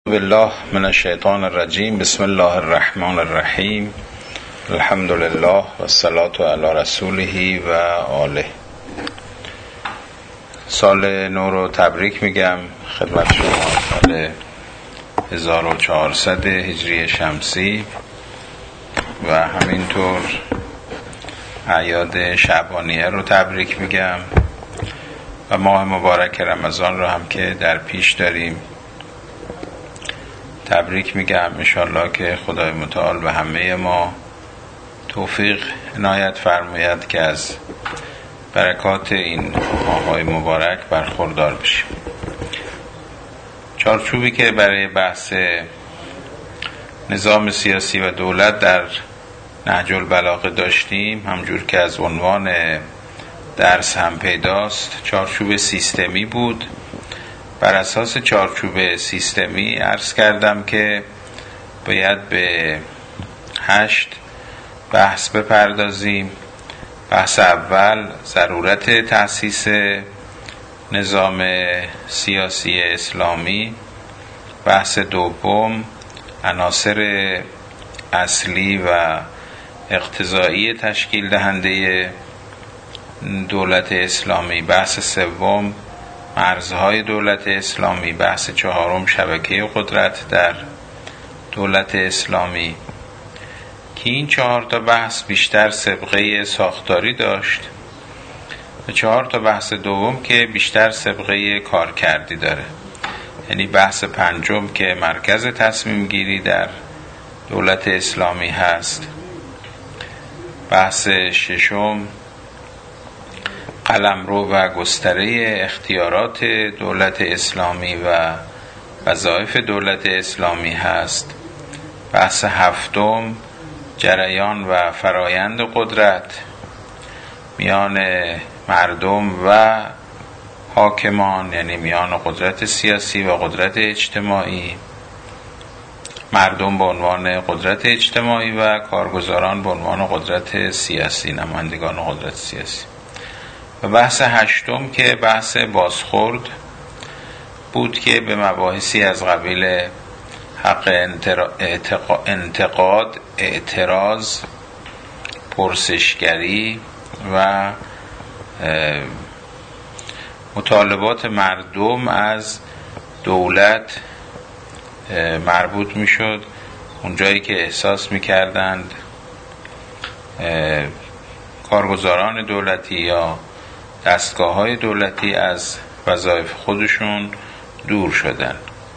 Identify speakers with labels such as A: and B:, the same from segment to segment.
A: بالله من الشیطان الرجیم. بسم الله الرحمن الرحیم. الحمد لله و الصلاة علی رسوله و آله. سال نو رو تبریک میگم خدمت شما. سال 1400 هجری شمسی و همینطور اعیاد شعبانیه رو تبریک میگم و ماه مبارک رمضان رو هم که در پیش داریم تبریک میگم. انشالله که خدای متعال به همه ما توفیق عنایت فرماید که از برکات این ماه‌های مبارک برخوردار بشیم. چارچوبی که برای بحث نظام سیاسی و دولت در نهج البلاغه داشتیم، همجور که از عنوان درس هم پیداست، چارچوب سیستمی بود. بر اساس چارچوب سیستمی عرض کردم که باید به 8 بحث بپردازیم. بحث اول ضرورت تأسیس نظام سیاسی اسلامی. بحث دوم عناصر اصلی و اقتضایی تشکیل دهنده دولت اسلامی. بحث سوم مرزهای دولت اسلامی. بحث چهارم شبکه قدرت در دولت اسلامی، که این 4 تا بحث بیشتر سابقه ساختاری داشت و 4 تا بحث دوم که بیشتر سابقه کارکردی داره. یعنی بحث پنجم که مرکز تصمیم گیری در دولت اسلامی هست. بحث ششم قلمرو و گستره اختیارات دولت اسلامی و وظایف دولت اسلامی هست. بحث هفتم جریان و فرایند قدرت میان مردم و حاکمان، یعنی میان قدرت سیاسی و قدرت اجتماعی، مردم به عنوان قدرت اجتماعی و کارگزاران به عنوان قدرت سیاسی، نمایندگان قدرت سیاسی. و بحث هشتم که بحث بازخورد بود که به مباحثی از قبیل حق انتقاد، اعتراض، پرسشگری و مطالبات مردم از دولت مربوط می شد. اونجایی که احساس می کردند کارگزاران دولتی یا دستگاه‌های دولتی از وظایف خودشون دور شدن.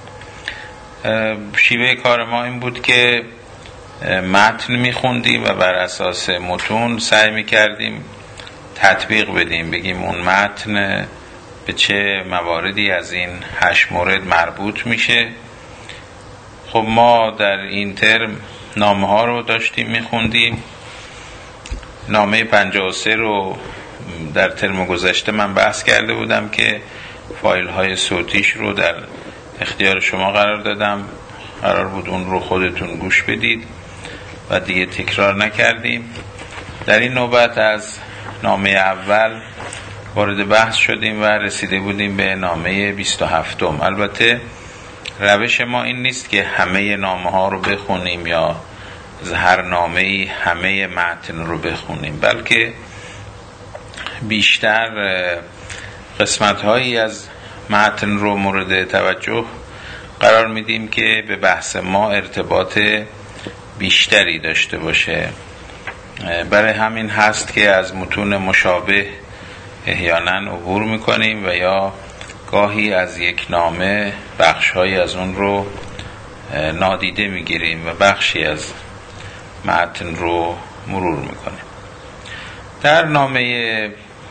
A: شیوه کار ما این بود که متن میخوندیم و بر اساس متون سعی میکردیم تطبیق بدیم، بگیم اون متن به چه مواردی از این 8 مورد مربوط میشه. خب ما در این ترم نامه ها رو داشتیم میخوندیم. نامه 53 رو در ترم گذشته من بحث کرده بودم که فایل های صوتیش رو در اختیار شما قرار دادم. قرار بود اون رو خودتون گوش بدید و دیگه تکرار نکردیم. در این نوبت از نامه اول وارد بحث شدیم و رسیده بودیم به نامه 27. البته روش ما این نیست که همه نامه ها رو بخونیم یا از هر نامه‌ای همه متن رو بخونیم، بلکه بیشتر قسمت‌هایی از متن رو مورد توجه قرار میدیم که به بحث ما ارتباط بیشتری داشته باشه. برای همین هست که از متون مشابه احیانا عبور میکنیم و یا گاهی از یک نامه بخش‌هایی از اون رو نادیده میگیریم و بخشی از متن رو مرور میکنیم. در نامه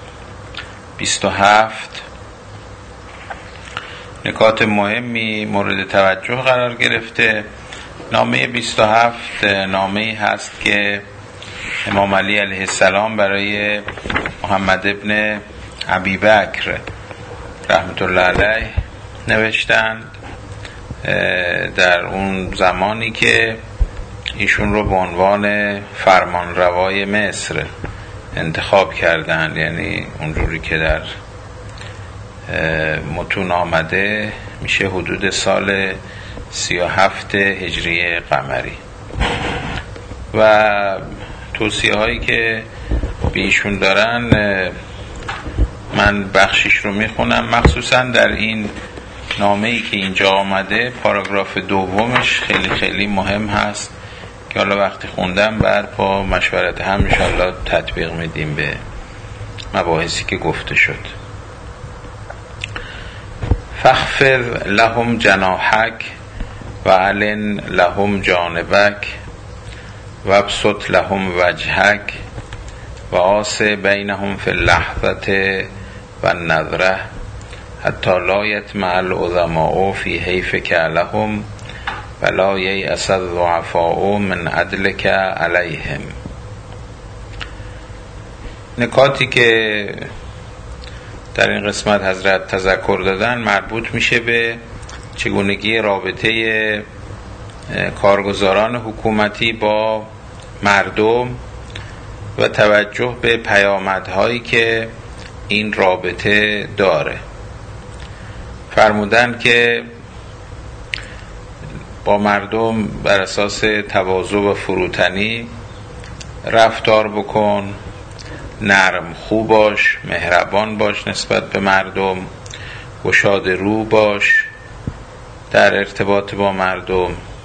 A: 27 نکات مهمی مورد توجه قرار گرفته. نامه 27 نامه‌ای هست که امام علی علیه السلام برای محمد ابن ابی بکر رحمت الله علیه نوشتند در اون زمانی که ایشون رو به عنوان فرمانروای مصر انتخاب کردند. یعنی اونجوری که در متون آمده میشه حدود سال 37 هجری قمری. و توصیه هایی که بیشون دارن من بخشش رو میخونم، مخصوصا در این نامه‌ای که اینجا آمده پاراگراف دومش خیلی خیلی مهم هست که حالا وقتی خوندم بعد با مشورت هم انشاءالله تطبیق میدیم به مباحثی که گفته شد. فاخفض لهم جناحک و علن لهم جانبک و ابسط لهم وجهک و آس بینهم فی اللحظة و النظرة حتی لا یطمع العظماء فی حیفک لهم و لا ییأس الضعفاء من عدلک علیهم. نکاتی که در این قسمت حضرت تذکر دادن مربوط میشه به چگونگی رابطه کارگزاران حکومتی با مردم و توجه به پیامدهایی که این رابطه داره. فرمودن که با مردم بر اساس تواضع و فروتنی رفتار بکن، نرم خو باش، مهربان باش نسبت به مردم، گشاد رو باش در ارتباط با مردم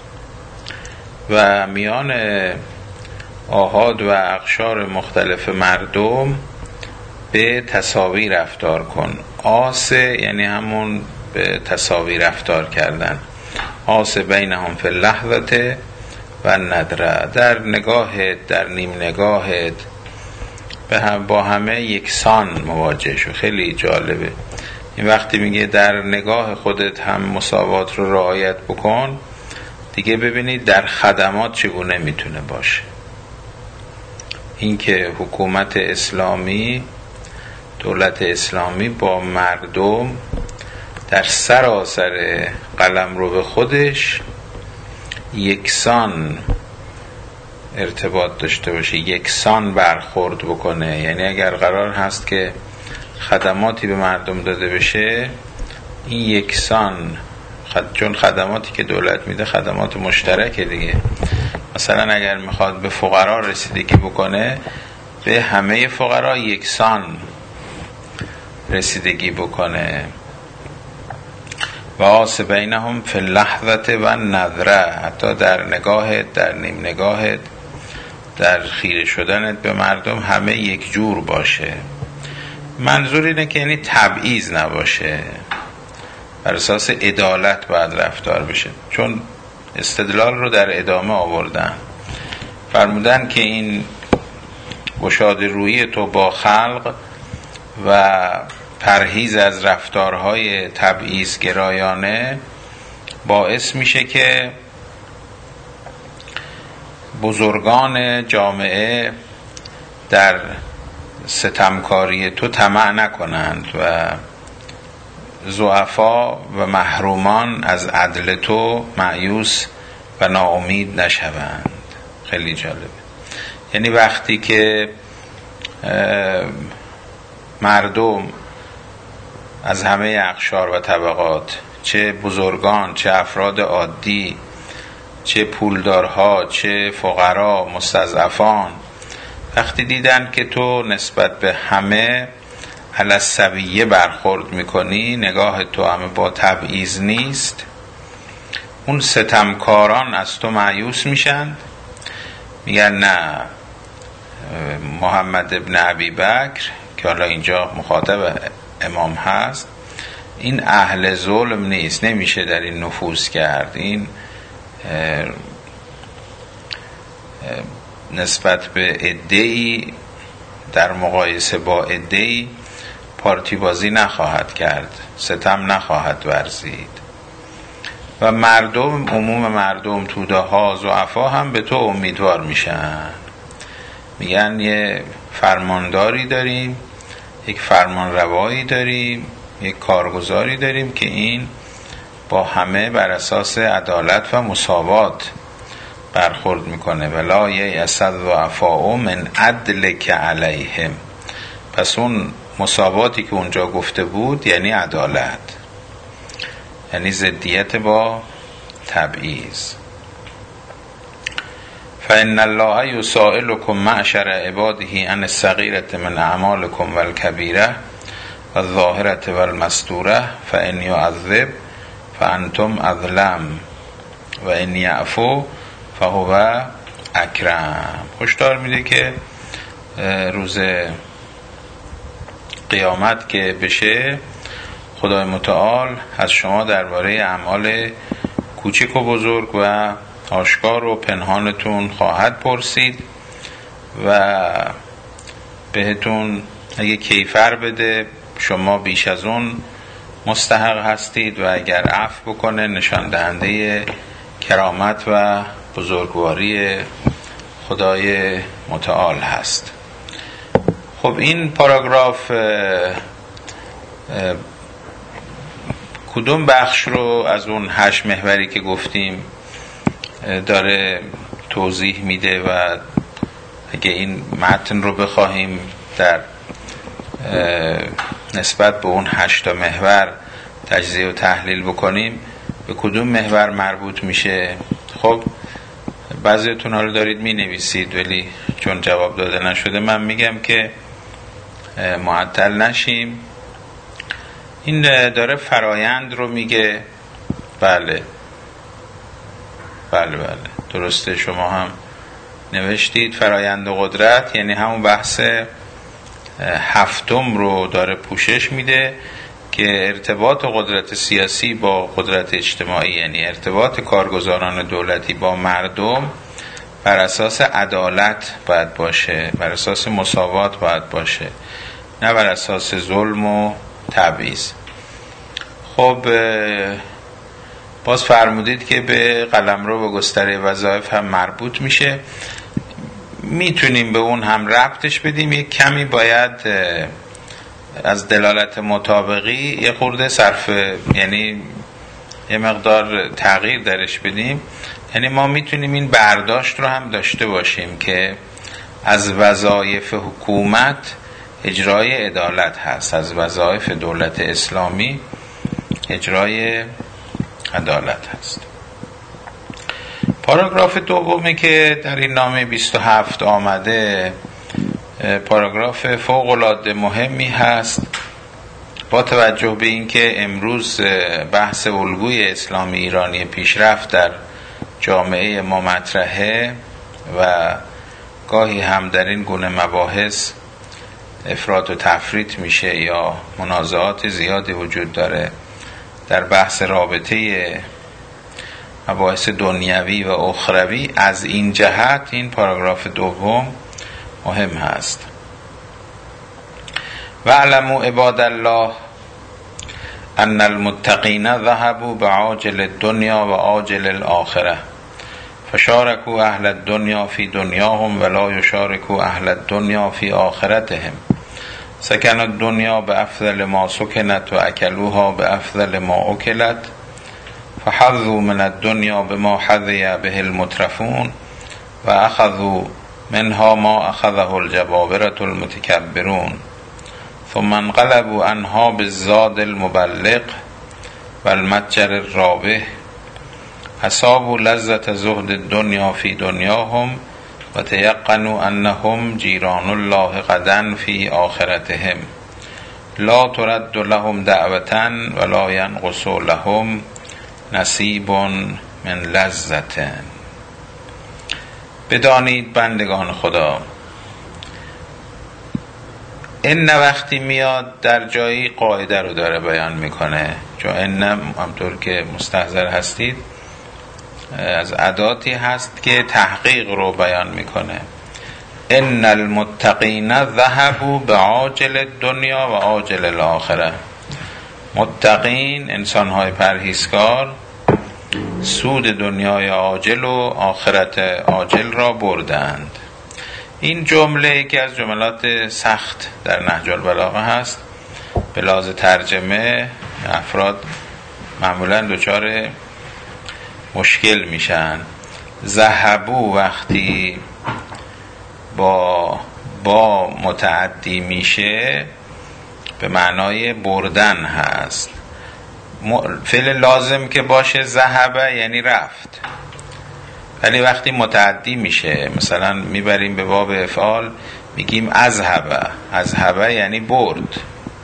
A: و میان آحاد و اقشار مختلف مردم به تساوی رفتار کن. آسه یعنی همون به تساوی رفتار کردن. آسه بینهم فی اللحظة و الندره، در نگاهت، در نیم نگاهت با همه یکسان مواجه شو. خیلی جالبه این وقتی میگه در نگاه خودت هم مساوات رو رعایت بکن، دیگه ببینید در خدمات چگونه میتونه باشه. این که حکومت اسلامی، دولت اسلامی با مردم در سراسر قلمرو به خودش یکسان ارتباط داشته باشه، یکسان برخورد بکنه. یعنی اگر قرار هست که خدماتی به مردم داده بشه، این یکسان چون خدماتی که دولت میده خدمات مشترکه دیگه. مثلا اگر میخواد به فقرا رسیدگی بکنه، به همه فقرا یکسان رسیدگی بکنه. و آس بینهم فی اللحظة و النظره، حتی در نگاهت، در نیم نگاهت، در خیره شدنت به مردم همه یک جور باشه. منظور اینه که یعنی تبعیض نباشه، بر اساس عدالت باید رفتار بشه. چون استدلال رو در ادامه آوردن، فرمودن که این گشاد روی تو با خلق و پرهیز از رفتارهای تبعیض گرایانه باعث میشه که بزرگان جامعه در ستمکاری تو طمع نکنند و ضعفا و محرومان از عدل تو مایوس و ناامید نشوند. خیلی جالبه. یعنی وقتی که مردم از همه اقشار و طبقات، چه بزرگان، چه افراد عادی، چه پولدارها، چه فقرا، مستضعفان، وقتی دیدن که تو نسبت به همه علی السویه برخورد میکنی، نگاه تو همه با تبعیض نیست، اون ستمکاران از تو مایوس میشن، میگن نه، محمد ابن ابی بکر که حالا اینجا مخاطب امام هست، این اهل ظلم نیست، نمیشه در این نفوذ کرد، این نسبت به عده‌ای در مقایسه با عده‌ای پارتی بازی نخواهد کرد، ستم نخواهد ورزید. و مردم، عموم مردم، توده ها، ضعفا هم به تو امیدوار میشن، میگن یه فرمانداری داریم، یک فرمان روایی داریم، یک کارگزاری داریم که این با همه بر اساس عدالت و مساوات برخورد میکنه. ولا ییأس الضعفاء من عدلک علیهم. پس اون مساواتی که اونجا گفته بود یعنی عدالت، یعنی ضدیت با تبعیض. فإن الله یسائلکم معشر عباده عن الصغیرة من اعمالکم والکبیرة والظاهرة والمستورة فإن یعذب فأنتم اظلم و ان یعفو فهو اکرم. هشدار میده که روز قیامت که بشه خدای متعال از شما درباره اعمال کوچک و بزرگ و آشکار و پنهانتون خواهد پرسید و بهتون اگه کیفر بده شما بیش از اون مستحق هستید و اگر عفو بکنه نشان دهنده کرامت و بزرگواری خدای متعال هست. خب این پاراگراف کدوم بخش رو از اون 8 محوری که گفتیم داره توضیح میده و اگه این متن رو بخواهیم در نسبت به اون 8 محور تجزیه و تحلیل بکنیم به کدوم محور مربوط میشه؟ خب بعضیتون حالا دارید می نویسید ولی چون جواب داده نشده من میگم که معطل نشیم. این داره فرایند رو میگه. بله درسته، شما هم نوشتید فرایند قدرت، یعنی همون بحث 7 رو داره پوشش میده که ارتباط قدرت سیاسی با قدرت اجتماعی، یعنی ارتباط کارگزاران دولتی با مردم بر اساس عدالت باید باشه، بر اساس مساوات باید باشه، نه بر اساس ظلم و تبعیض. خب باز فرمودید که به قلمرو و گستره وظایف هم مربوط میشه. میتونیم به اون هم ربطش بدیم، یک کمی باید از دلالت مطابقی یه خورده یعنی یه مقدار تغییر درش بدیم. یعنی ما میتونیم این برداشت رو هم داشته باشیم که از وظایف حکومت اجرای عدالت هست، از وظایف دولت اسلامی اجرای عدالت هست. پاراگراف دومی که در این نامه 27 آمده پاراگراف فوق‌العاده مهمی هست با توجه به اینکه امروز بحث الگوی اسلامی ایرانی پیشرفت در جامعه ما مطرحه و گاهی هم در این گونه مباحث افراط و تفریط میشه یا منازعات زیادی وجود داره در بحث رابطه مباحث دنیوی و اخروی. از این جهت این پاراگراف دوم مهم هست. واعلموا عباد الله ان المتقین ذهبوا بعاجل الدنیا و عاجل الاخره فشاركوا اهل الدنیا فی دنیاهم ولا یشاركوا اهل الدنیا فی آخرتهم. سکن الدنیا بافضل ما سکنت و اکلوها بافضل ما اکلت فحظوا من الدنیا بما حظی به المترفون و اخذوا منها ما اخذه الجبابرة المتکبرون ثم انقلبوا عنها بالزاد المبلغ والمتجر الرابح اصابوا لذة زهد الدنیا فی دنیاهم و تیقنوا انهم جیران الله غدا فی آخرتهم لا ترد لهم دعوة ولا ینقص لهم نصیب من لذة. بدانید بندگان خدا، این وقتی میاد در جایی قاعده رو داره بیان میکنه، چون این همطور که مستحضر هستید از اداتی هست که تحقیق رو بیان میکنه. ان المتقین ذهبوا بعاجل الدنیا و عاجل الاخره. متقین، انسان‌های پرهیزکار، سود دنیای عاجل و آخرت عاجل را بردند. این جمله یکی از جملات سخت در نهج البلاغه هست. به لحاظ ترجمه افراد معمولا دچار مشکل میشن. ذهبوا وقتی با متعدی میشه به معنای بردن هست. فعل لازم که باشه ذهب یعنی رفت، ولی وقتی متعدی میشه مثلا میبریم به باب افعال میگیم اذهب یعنی برد.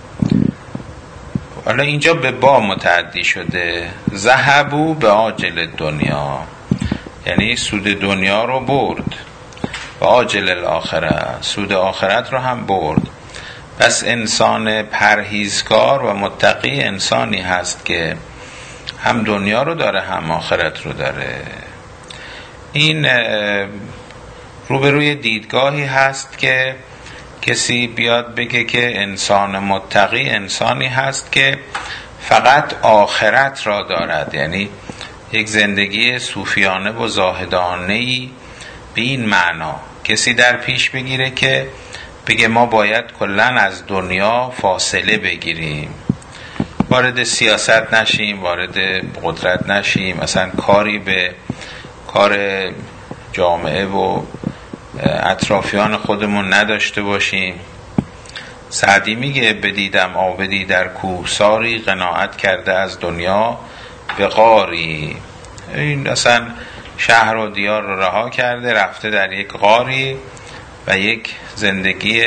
A: حالا اینجا به با متعدی شده، ذهبوا به عاجل دنیا یعنی سود دنیا رو برد، و عاجل الاخره سود آخرت رو هم برد. پس انسان پرهیزکار و متقی انسانی هست که هم دنیا رو داره هم آخرت رو داره. این روبروی دیدگاهی هست که کسی بیاد بگه که انسان متقی انسانی هست که فقط آخرت را دارد، یعنی یک زندگی صوفیانه و زاهدانه‌ای به این معنا کسی در پیش بگیره که بگه ما باید کلن از دنیا فاصله بگیریم، وارد سیاست نشیم، وارد قدرت نشیم، اصلا کاری به کار جامعه و اطرافیان خودمون نداشته باشیم. سعدی میگه بدیدم آبدی در کوهساری، قناعت کرده از دنیا به غاری. این اصلا شهر و دیار رو رها کرده، رفته در یک غاری و یک زندگی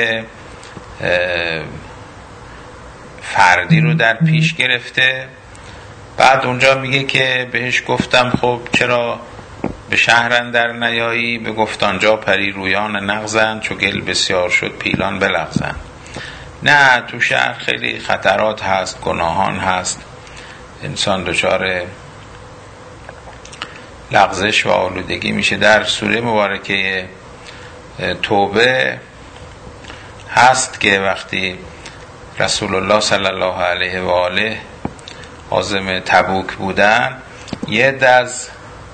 A: فردی رو در پیش گرفته. بعد اونجا میگه که بهش گفتم خب چرا به شهر اندر نیایی؟ به گفت آنجا پری رویان نغزن، چو گل بسیار شد پیلان بلغزن. نه، تو شهر خیلی خطرات هست، گناهان هست، انسان دچار لغزش و آلودگی میشه. در سوره مبارکه توبه هست که وقتی رسول الله صلی الله علیه و آله عازم تبوک بودن، یه عده از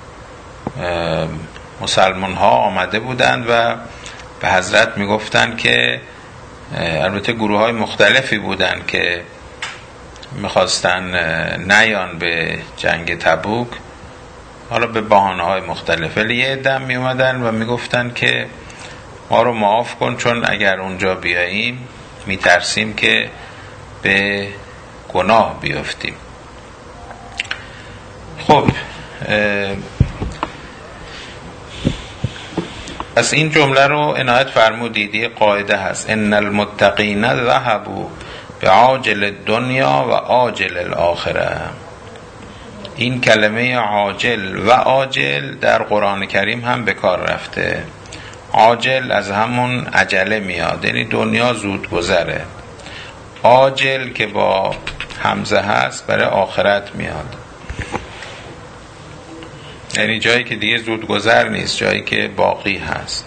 A: مسلمان ها آمده بودند و به حضرت میگفتن که البته گروه های مختلفی بودند که میخواستن نیان به جنگ تبوک، حالا به بهانه های مختلف، ولی یه عده میومدن و میگفتن که ما رو معاف کن چون اگر اونجا بیاییم میترسیم که به گناه بیفتیم. خب پس این جمله رو عنایت فرمودید، یه قاعده هست: ان المتقین ذهبوا بعاجل الدنیا و عاجل الاخره. این کلمه عاجل و عاجل در قرآن کریم هم به کار رفته. عاجل از همون عجله میاد، یعنی دنیا زود گذره. عاجل که با همزه هست برای آخرت میاد، یعنی جایی که دیگه زود گذر نیست، جایی که باقی هست.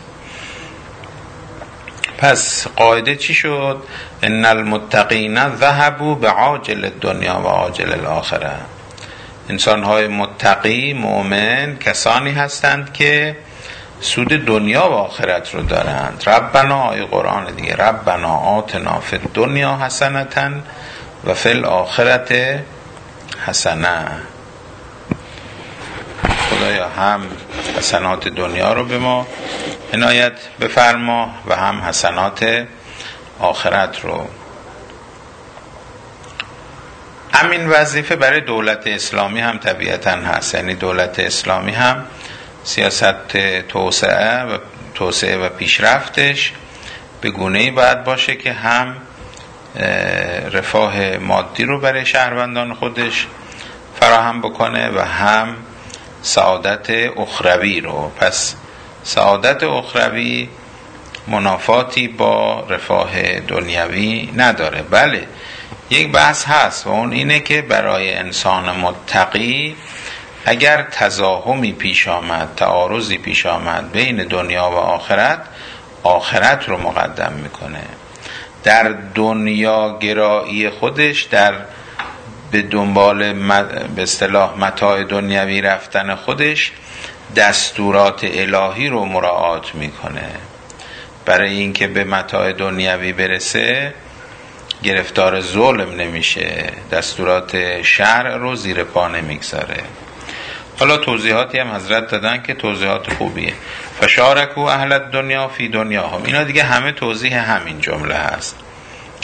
A: پس قاعده چی شد؟ ان المتقین ذهبوا بعاجل الدنیا و عاجل الاخره. انسان‌های متقی مؤمن کسانی هستند که سود دنیا و آخرت رو دارند. ربنا، آیه قرآن دیگه، ربنا آتنا فی الدنیا حسنة و فی الاخرة حسنه. خدایا هم حسنات دنیا رو به ما عنایت بفرما و هم حسنات آخرت رو. همین وظیفه برای دولت اسلامی هم طبیعتاً هست، یعنی دولت اسلامی هم سیاست توسعه و پیشرفتش به گونه‌ای باید باشه که هم رفاه مادی رو برای شهروندان خودش فراهم بکنه و هم سعادت اخروی رو. پس سعادت اخروی منافاتی با رفاه دنیوی نداره. بله، یک بحث هست و اون اینه که برای انسان متقی اگر تزاحمی پیش آمد، تعارضی پیش آمد بین دنیا و آخرت، آخرت رو مقدم میکنه. در دنیا گرایی خودش، در به دنبال به اصطلاح متاع دنیوی رفتن خودش، دستورات الهی رو مراعات میکنه. برای اینکه به متاع دنیوی برسه گرفتار ظلم نمیشه، دستورات شرع رو زیر پا نمیگذاره. حالا توضیحاتی هم حضرت دادن که توضیحات خوبیه. فشارکو اهل الدنیا فی دنیاهم، اینا دیگه همه توضیح همین جمله هست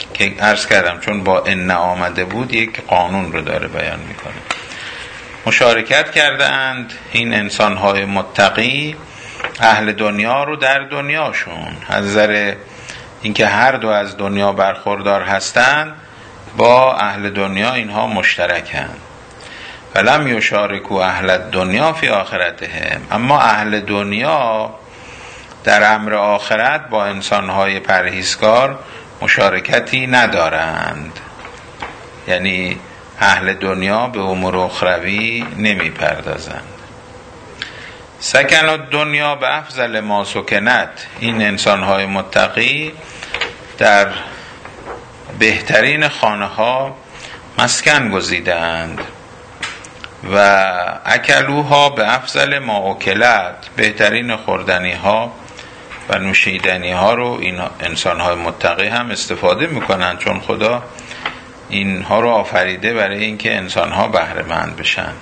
A: که عرض کردم چون با ان آمده بود یک قانون رو داره بیان میکنه. مشارکت کرده اند این انسان‌های متقی اهل دنیا رو در دنیاشون، از نظر اینکه هر دو از دنیا برخوردار هستند با اهل دنیا اینها مشترکند. فلم یشارکو اهل دنیا فی آخرتهم، اما اهل دنیا در امر آخرت با انسان‌های پرهیزکار مشارکتی ندارند. یعنی اهل دنیا به امور اخروی نمی پردازند. سکن الدنیا به افضل ما سکنت، این انسان‌های متقی در بهترین خانه ها مسکن گزیدند و اکلوها به افضل ما اکلت، بهترین خوردنی ها و نوشیدنی ها رو این انسان‌های متقی هم استفاده میکنند، چون خدا اینها رو آفریده برای اینکه انسان‌ها بهره مند بشن.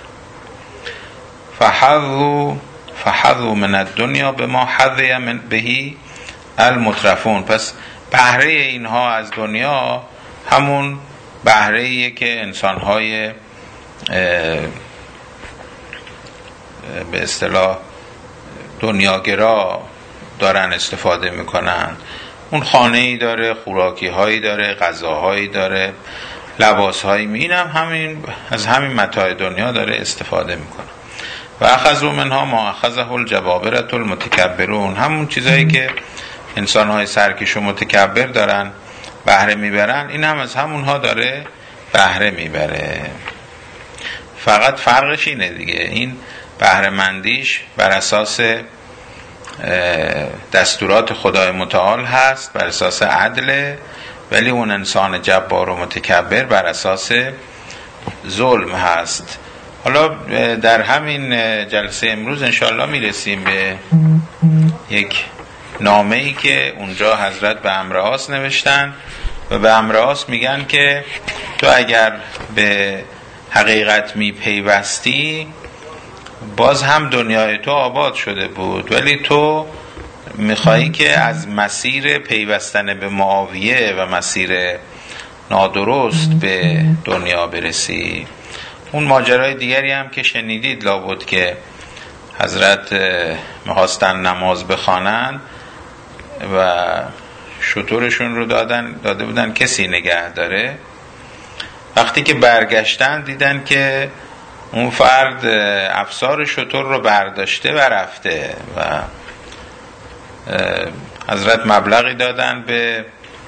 A: فحظوا من الدنیا بما حظی من بهی المترفون، پس بهره اینها از دنیا همون بهره‌ایه که انسان‌های به اصطلاح دنیاگرا دارن استفاده میکنن. اون خانه‌ای داره، خوراکی‌هایی داره، غذاهایی داره، لباسهایی، اینم همین از همین متاع دنیا داره استفاده میکنه. و اخذوا منها ما اخذه الجبابرة المتکبرون، همون چیزایی که انسان‌های سرکش و متکبر دارن بهره میبرن، این هم از همونها داره بهره میبره. فقط فرقش اینه دیگه، این بهره مندیش بر اساس دستورات خدای متعال هست، بر اساس عدل، ولی اون انسان جبار و متکبر بر اساس ظلم هست. حالا در همین جلسه امروز انشاءالله میرسیم به یک نامه‌ای که اونجا حضرت به عمرواس نوشتن و به عمرواس میگن که تو اگر به حقیقت میپیوستی باز هم دنیای تو آباد شده بود، ولی تو میخوایی که از مسیر پیوستن به معاویه و مسیر نادرست به دنیا برسی. اون ماجرای دیگری هم که شنیدید لابد که حضرت میخواستن نماز بخوانن و شترشون رو داده بودن کسی نگه داره. وقتی که برگشتن دیدن که اون فرد افسار شتر رو برداشته و رفته و حضرت مبلغی دادن به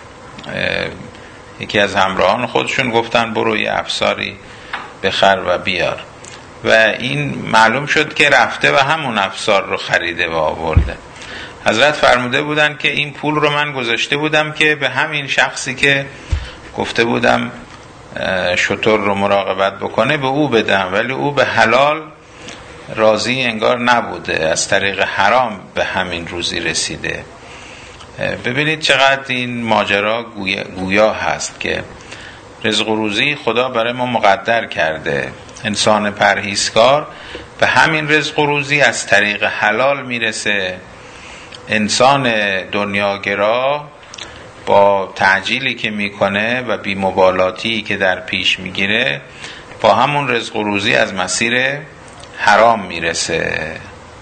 A: یکی از همراهان خودشون، گفتن برو یه افساری بخر و بیار، و این معلوم شد که رفته و همون افسار رو خریده و آورده. حضرت فرموده بودن که این پول رو من گذاشته بودم که به همین شخصی که گفته بودم شتر رو مراقبت بکنه به او بدم، ولی او به حلال راضی انگار نبوده، از طریق حرام به همین روزی رسیده. ببینید چقدر این ماجرا گویا هست که رزق و روزی خدا برای ما مقدر کرده. انسان پرهیزکار به همین رزق و روزی از طریق حلال میرسه. انسان دنیاگرا با تعجیلی که میکنه و بی‌مبالاتی که در پیش میگیره با همون رزق و روزی از مسیر حرام میرسه.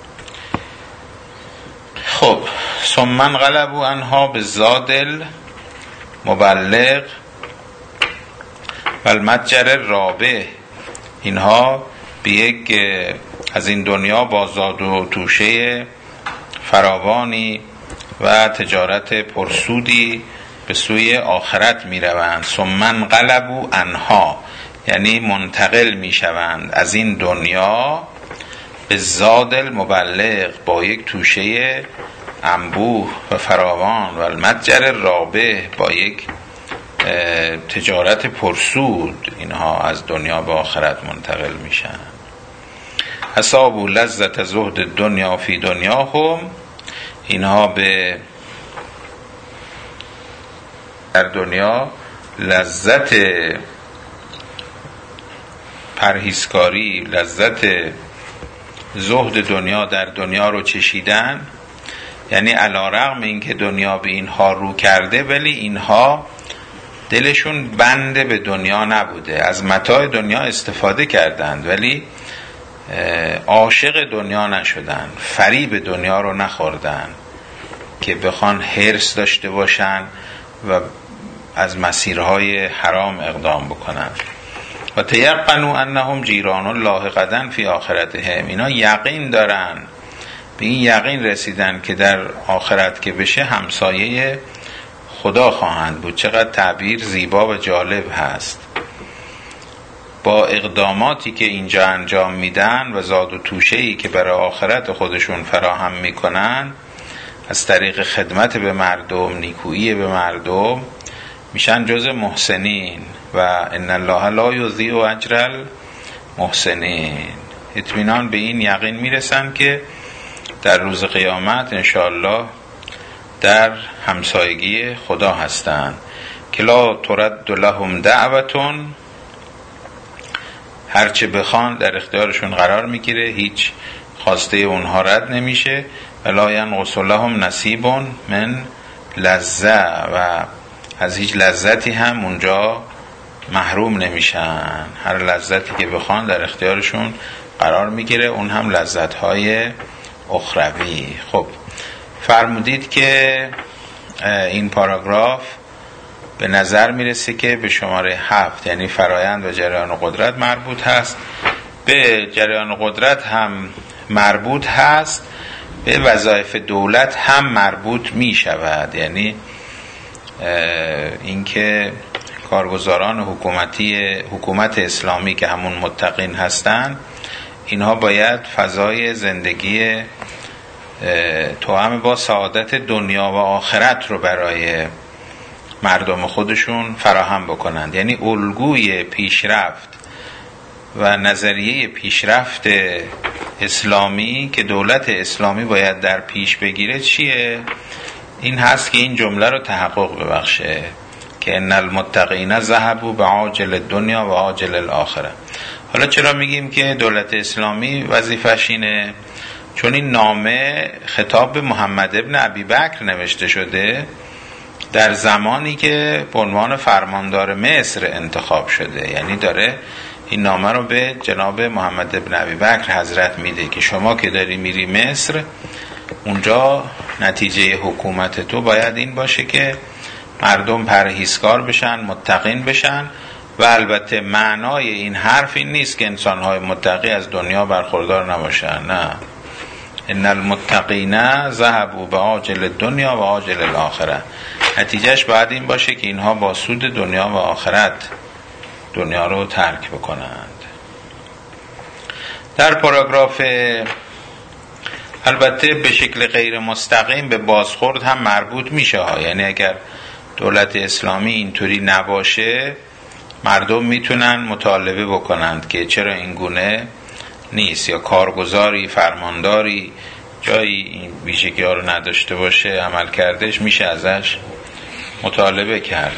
A: خب ثم انقلبوا عنها بالزاد المبلغ و المتجر الرابح، اینها به یک از این دنیا با زاد و توشه فراوانی و تجارت پرسودی به سوی آخرت می روند. ثم انقلبوا عنها یعنی منتقل می شوند از این دنیا به زاد المبلغ، با یک توشه انبوه و فراوان، و المتجر الرابح با یک تجارت پرسود، اینها از دنیا به آخرت منتقل میشن. اصابوا لذت زهد دنیا فی دنیاهم، اینها به در دنیا لذت پرهیزکاری، لذت زهد دنیا در دنیا رو چشیدن. یعنی علی رغم اینکه دنیا به اینها رو کرده، ولی اینها دلشون بند به دنیا نبوده، از متاع دنیا استفاده کردند ولی عاشق دنیا نشدن، فریب دنیا رو نخوردن که بخوان حرص داشته باشن و از مسیرهای حرام اقدام بکنن. و تیقنوا انهم جیران الله غدا فی آخرتهم، اینا یقین دارن، به این یقین رسیدن که در آخرت که بشه همسایه خدا خواهند بود. چقدر تعبیر زیبا و جالب هست. با اقداماتی که اینجا انجام میدن و زاد و توشه‌ای که برای آخرت خودشون فراهم میکنن از طریق خدمت به مردم، نیکویی به مردم، میشن جز محسنین. و ان الله لا یضیع اجر المحسنین. اطمینان به این یقین میرسن که در روز قیامت انشاءالله در همسایگی خدا هستند. که لا ترد لهم دعوتون، هرچه بخوان در اختیارشون قرار میگیره، هیچ خواسته اونها رد نمیشه. ولا ینقص لهم نصیب من لذة، و از هیچ لذتی هم اونجا محروم نمیشن. هر لذتی که بخوان در اختیارشون قرار میگیره، اون هم لذت‌های اخروی. خب فرمودید که این پاراگراف به نظر میرسه که به شماره 7 یعنی فرایند و جریان قدرت مربوط هست. به جریان قدرت هم مربوط هست، به وظایف دولت هم مربوط می شود. یعنی اینکه کارگزاران حکومت اسلامی که همون متقین هستن، اینها باید فضای زندگی توأم با سعادت دنیا و آخرت رو برای مردم خودشون فراهم بکنند. یعنی الگوی پیشرفت و نظریه پیشرفت اسلامی که دولت اسلامی باید در پیش بگیره چیه؟ این هست که این جمله رو تحقق ببخشه که ان المتقین ذهبوا بعاجل الدنیا و عاجل الاخره. حالا چرا میگیم که دولت اسلامی وظیفش اینه؟ چون این نامه خطاب به محمد ابن ابی بکر نوشته شده در زمانی که به عنوان فرماندار مصر انتخاب شده. یعنی داره این نامه رو به جناب محمد ابن ابی بکر حضرت میده که شما که داری میری مصر، اونجا نتیجه حکومت تو باید این باشه که مردم پرهیزکار بشن، متقین بشن. و البته معنای این حرف این نیست که انسان‌های متقی از دنیا برخوردار نباشن، نه. ان المتقین ذهبوا بعاجل الدنیا و عاجل الاخره. نتیجهش باید این باشه که اینها با سود دنیا و آخرت دنیا رو ترک بکنند. در پاراگراف البته به شکل غیر مستقیم به بازخورد هم مربوط میشه ها. یعنی اگر دولت اسلامی اینطوری نباشه، مردم میتونن مطالبه بکنند که چرا این گونه نیست، یا کارگزاری، فرمانداری جایی این ویژگی ها رو نداشته باشه، عمل کردش، میشه ازش مطالبه کرد.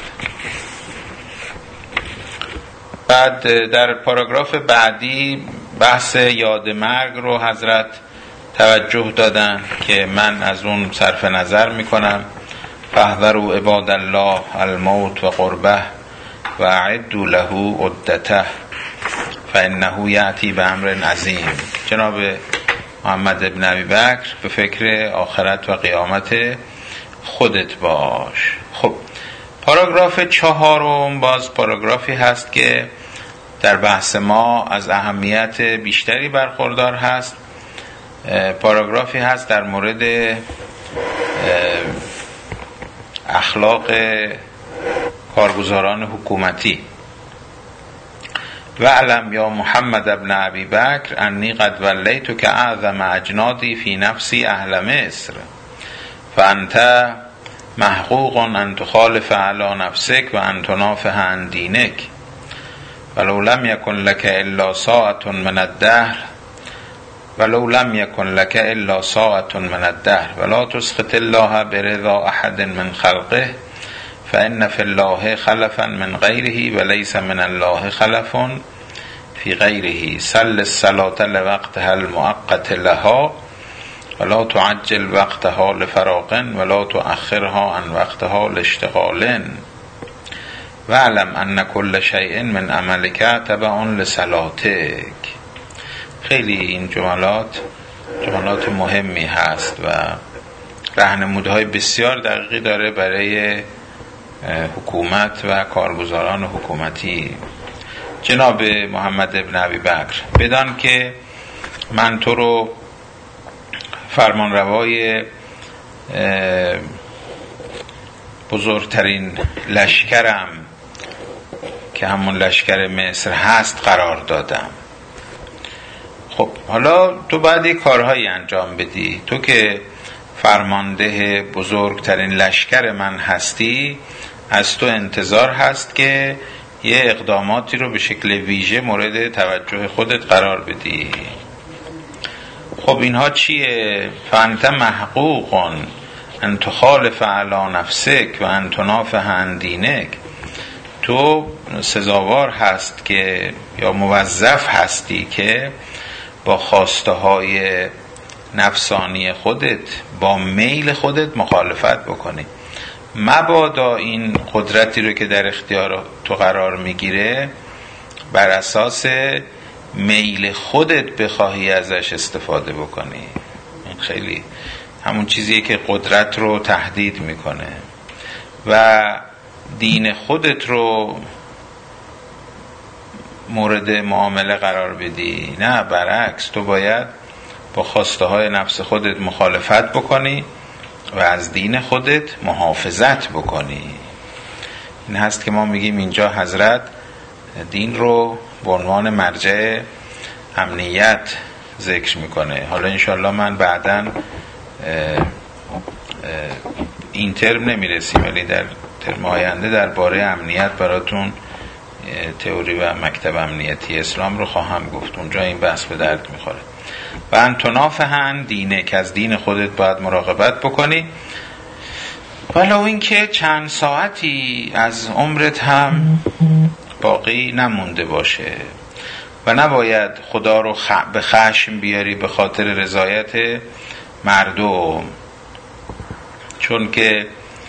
A: بعد در پاراگراف بعدی بحث یاد مرگ رو حضرت توجه دادن که من از اون صرف نظر میکنم. فاحذروا عباد الله الموت و قربه و اعدوا له عدته فانه یأتی بامر عظیم. جناب محمد ابن ابی بکر، به فکر آخرت و قیامت خودت باش. خب پاراگراف 4 باز پاراگرافی هست که در بحث ما از اهمیت بیشتری برخوردار هست. پاراگرافی هست در مورد اخلاق کارگزاران حکومتی. و علم یا محمد ابن ابی بکر انی قد ولیتک که اعظم اجنادی فی نفسی اهل مصر فانت محقوق ان تخالف علی نفسک و ان تنافح عن دینک ولو لم یکن لک الا ساعة من الدهر ولا تسخط الله برضا احد من خلقه فإن في الله خلفا من غيره وليس من الله خلف في غيره سل الصلاة لوقتها المؤقت لها ولا تعجل وقتها لفراغ ولا تؤخرها عن وقتها لاشتغال و علم ان کل شیء من عملک تبع لصلاتک. خیلی این جملات مهمی هست و راهنمودهای بسیار دقیقی داره برای حکومت و کارگزاران حکومتی. جناب محمد ابن ابی بکر، بدان که من تو رو فرمانروای بزرگترین لشکرم که همون لشکر مصر هست قرار دادم. خب حالا تو باید یه کارهایی انجام بدی. تو که فرمانده بزرگترین لشکر من هستی، از تو انتظار هست که یه اقداماتی رو به شکل ویژه مورد توجه خودت قرار بدی. خب اینها چیه؟ فانت محقوق ان تخالف علی نفسک و ان تنافح عن دینک. تو سزاوار هست که یا موظف هستی که با خواسته های نفسانی خودت، با میل خودت مخالفت بکنی. مبادا این قدرتی رو که در اختیار تو قرار میگیره بر اساس میل خودت بخواهی ازش استفاده بکنی. این خیلی همون چیزیه که قدرت رو تهدید میکنه و دین خودت رو مورد معامله قرار بدی. نه، برعکس، تو باید با خواسته های نفس خودت مخالفت بکنی و از دین خودت محافظت بکنی. این هست که ما میگیم اینجا حضرت دین رو به عنوان مرجع امنیت ذکر میکنه. حالا انشالله من بعداً این ترم نمیرسیم، ولی در ترم آینده درباره امنیت براتون تئوری و مکتب امنیتی اسلام رو خواهم گفت. اونجا این بحث به درد میخوره. و ان تنافح دینه، که از دین خودت باید مراقبت بکنی ولو این که چند ساعتی از عمرت هم باقی نمونده باشه و نباید خدا رو به خشم بیاری به خاطر رضایت مردم، چون که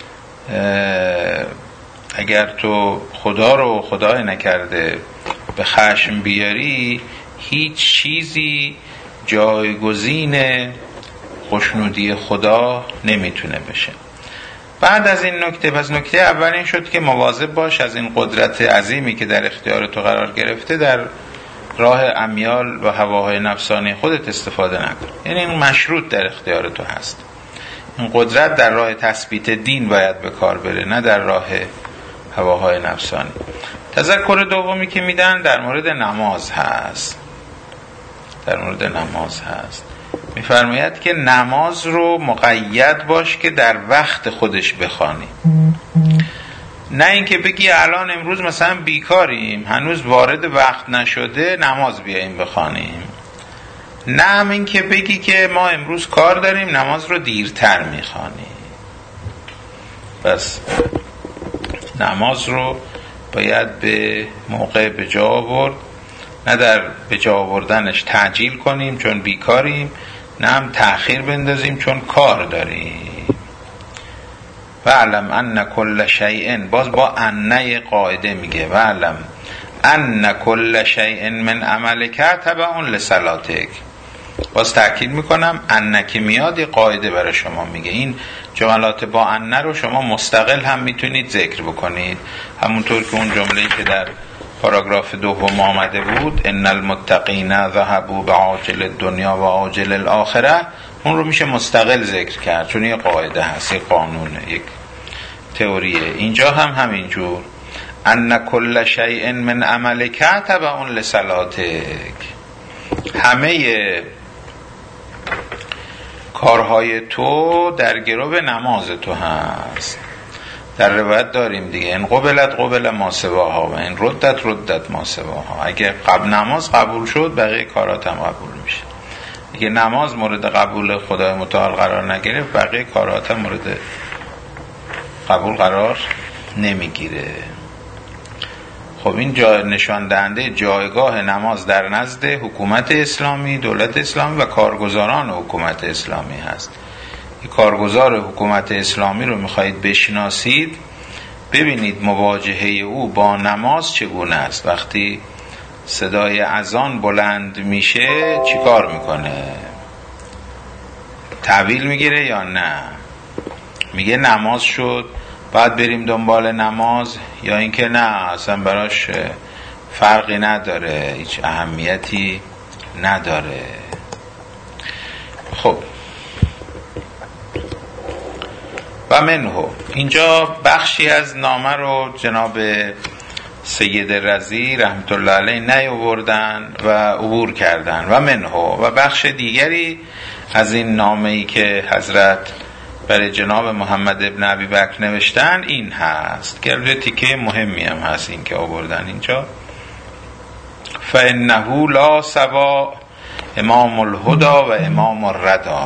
A: اگر تو خدا رو خدای نکرده به خشم بیاری، هیچ چیزی جایگزین خوشنودی خدا نمیتونه بشه. بعد از این نکته، پس نکته اول این شد که مواظب باش از این قدرت عظیمی که در اختیار تو قرار گرفته در راه امیال و هواهای نفسانی خودت استفاده نکن. یعنی این مشروط در اختیار تو هست. این قدرت در راه تثبیت دین باید به کار بره، نه در راه هواهای نفسانی. تذکر دومی که میدن در مورد نماز هست. میفرماید که نماز رو مقید باش که در وقت خودش بخوانی. نه اینکه بگی الان امروز مثلا بیکاریم، هنوز وارد وقت نشده، نماز بیاییم بخوانیم. نه هم اینکه بگی که ما امروز کار داریم، نماز رو دیرتر میخوانیم. بس نماز رو باید به موقع به جا آورد، نه در به جا آوردنش تعجیل کنیم چون بیکاریم، نه هم تأخیر بندازیم چون کار داریم. و علم ان کل شیء، باز با انه قاعده میگه، و علم ان کل شیء من عملک تبع لصلاتک. باز تأکید میکنم انه که میاد یه قاعده برای شما میگه. این جملات با انه رو شما مستقل هم میتونید ذکر بکنید، همونطور که اون جمله‌ای که در پاراگراف دوم آمده بود، ان المتقین ذهبوا بعاجل الدنیا و عاجل الاخره، اون رو میشه مستقل ذکر کرد چون یه قاعده هست، یک قانونه، یک تئوریه. اینجا هم همینجور ان کل شیء من عملک تبع لصلاتک، همه کارهای تو در گرو نماز تو هست. در روایت داریم دیگه، ان قبل ما سواها و ان ردت ما سواها. اگه نماز قبول شد بقیه کارات هم قبول میشه. اگه نماز مورد قبول خدای متعال قرار نگرفت، بقیه کارات هم مورد قبول قرار نمیگیره. خب این نشان دهنده جایگاه نماز در نزد حکومت اسلامی، دولت اسلامی و کارگزاران حکومت اسلامی هست. کارگزار حکومت اسلامی رو میخواهید بشناسید، ببینید مواجهه او با نماز چگونه است. وقتی صدای اذان بلند میشه چیکار میکنه؟ تحویل میگیره یا نه؟ میگه نماز شد باید بریم دنبال نماز، یا اینکه نه اصلا براش فرقی نداره، هیچ اهمیتی نداره. خب و منه، اینجا بخشی از نامه رو جناب سید رضی رحمت الله علیه نیاوردن و عبور کردن. و منه، و بخش دیگری از این نامه‌ای که حضرت برای جناب محمد ابن ابی بکر نوشتن این هست که البته تیکه مهمی هم هست این که آوردن اینجا. فإنه لا سوا امام الهدى و امام الردى.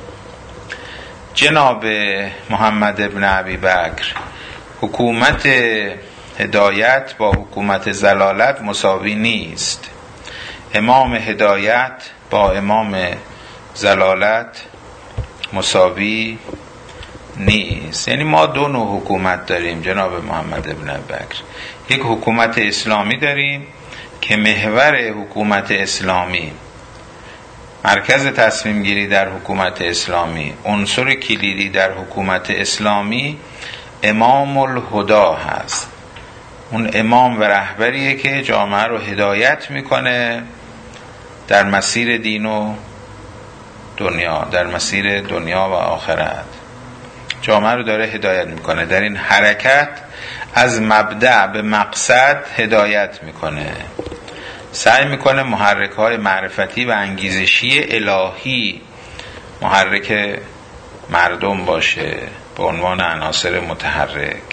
A: جناب محمد ابن ابی بکر، حکومت هدایت با حکومت ضلالت مساوی نیست. امام هدایت با امام ضلالت مساوی نیست. یعنی ما دو نوع حکومت داریم جناب محمد ابن ابی بکر. یک حکومت اسلامی داریم که محور حکومت اسلامی، مرکز تصمیم گیری در حکومت اسلامی، عنصر کلیدی در حکومت اسلامی امام الهدى هست. اون امام و رهبریه که جامعه رو هدایت میکنه در مسیر دین و دنیا، در مسیر دنیا و آخرت. جامعه رو داره هدایت میکنه، در این حرکت از مبدأ به مقصد هدایت میکنه، سعی میکنه محرک‌های معرفتی و انگیزشی الهی محرک مردم باشه به عنوان عناصر متحرک.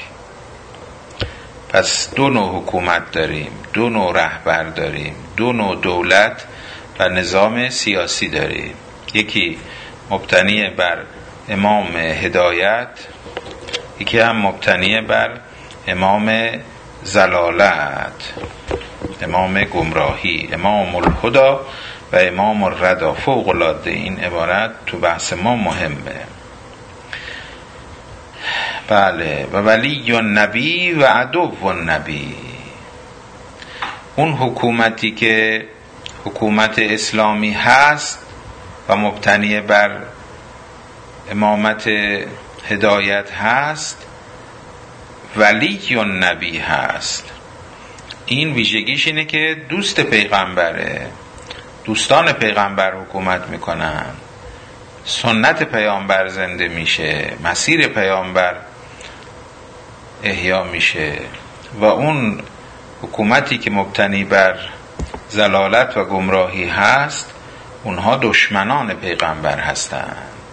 A: پس دو نوع حکومت داریم، دو نوع رهبر داریم، دو نوع دولت و نظام سیاسی داریم. یکی مبتنی بر امام هدایت، یکی هم مبتنی بر امام ضلالت، امام گمراهی، امام الهدى و امام الردى. فوق العاده این عبارت تو بحث ما مهمه. بله. و ولی النبی و عدو النبی. اون حکومتی که حکومت اسلامی هست و مبتنی بر امامت هدایت هست، ولی النبی هست. این ویژگیش اینه که دوست پیغمبره، دوستان پیغمبر حکومت میکنن، سنت پیامبر زنده میشه، مسیر پیامبر احیا میشه. و اون حکومتی که مبتنی بر ضلالت و گمراهی هست، اونها دشمنان پیغمبر هستند،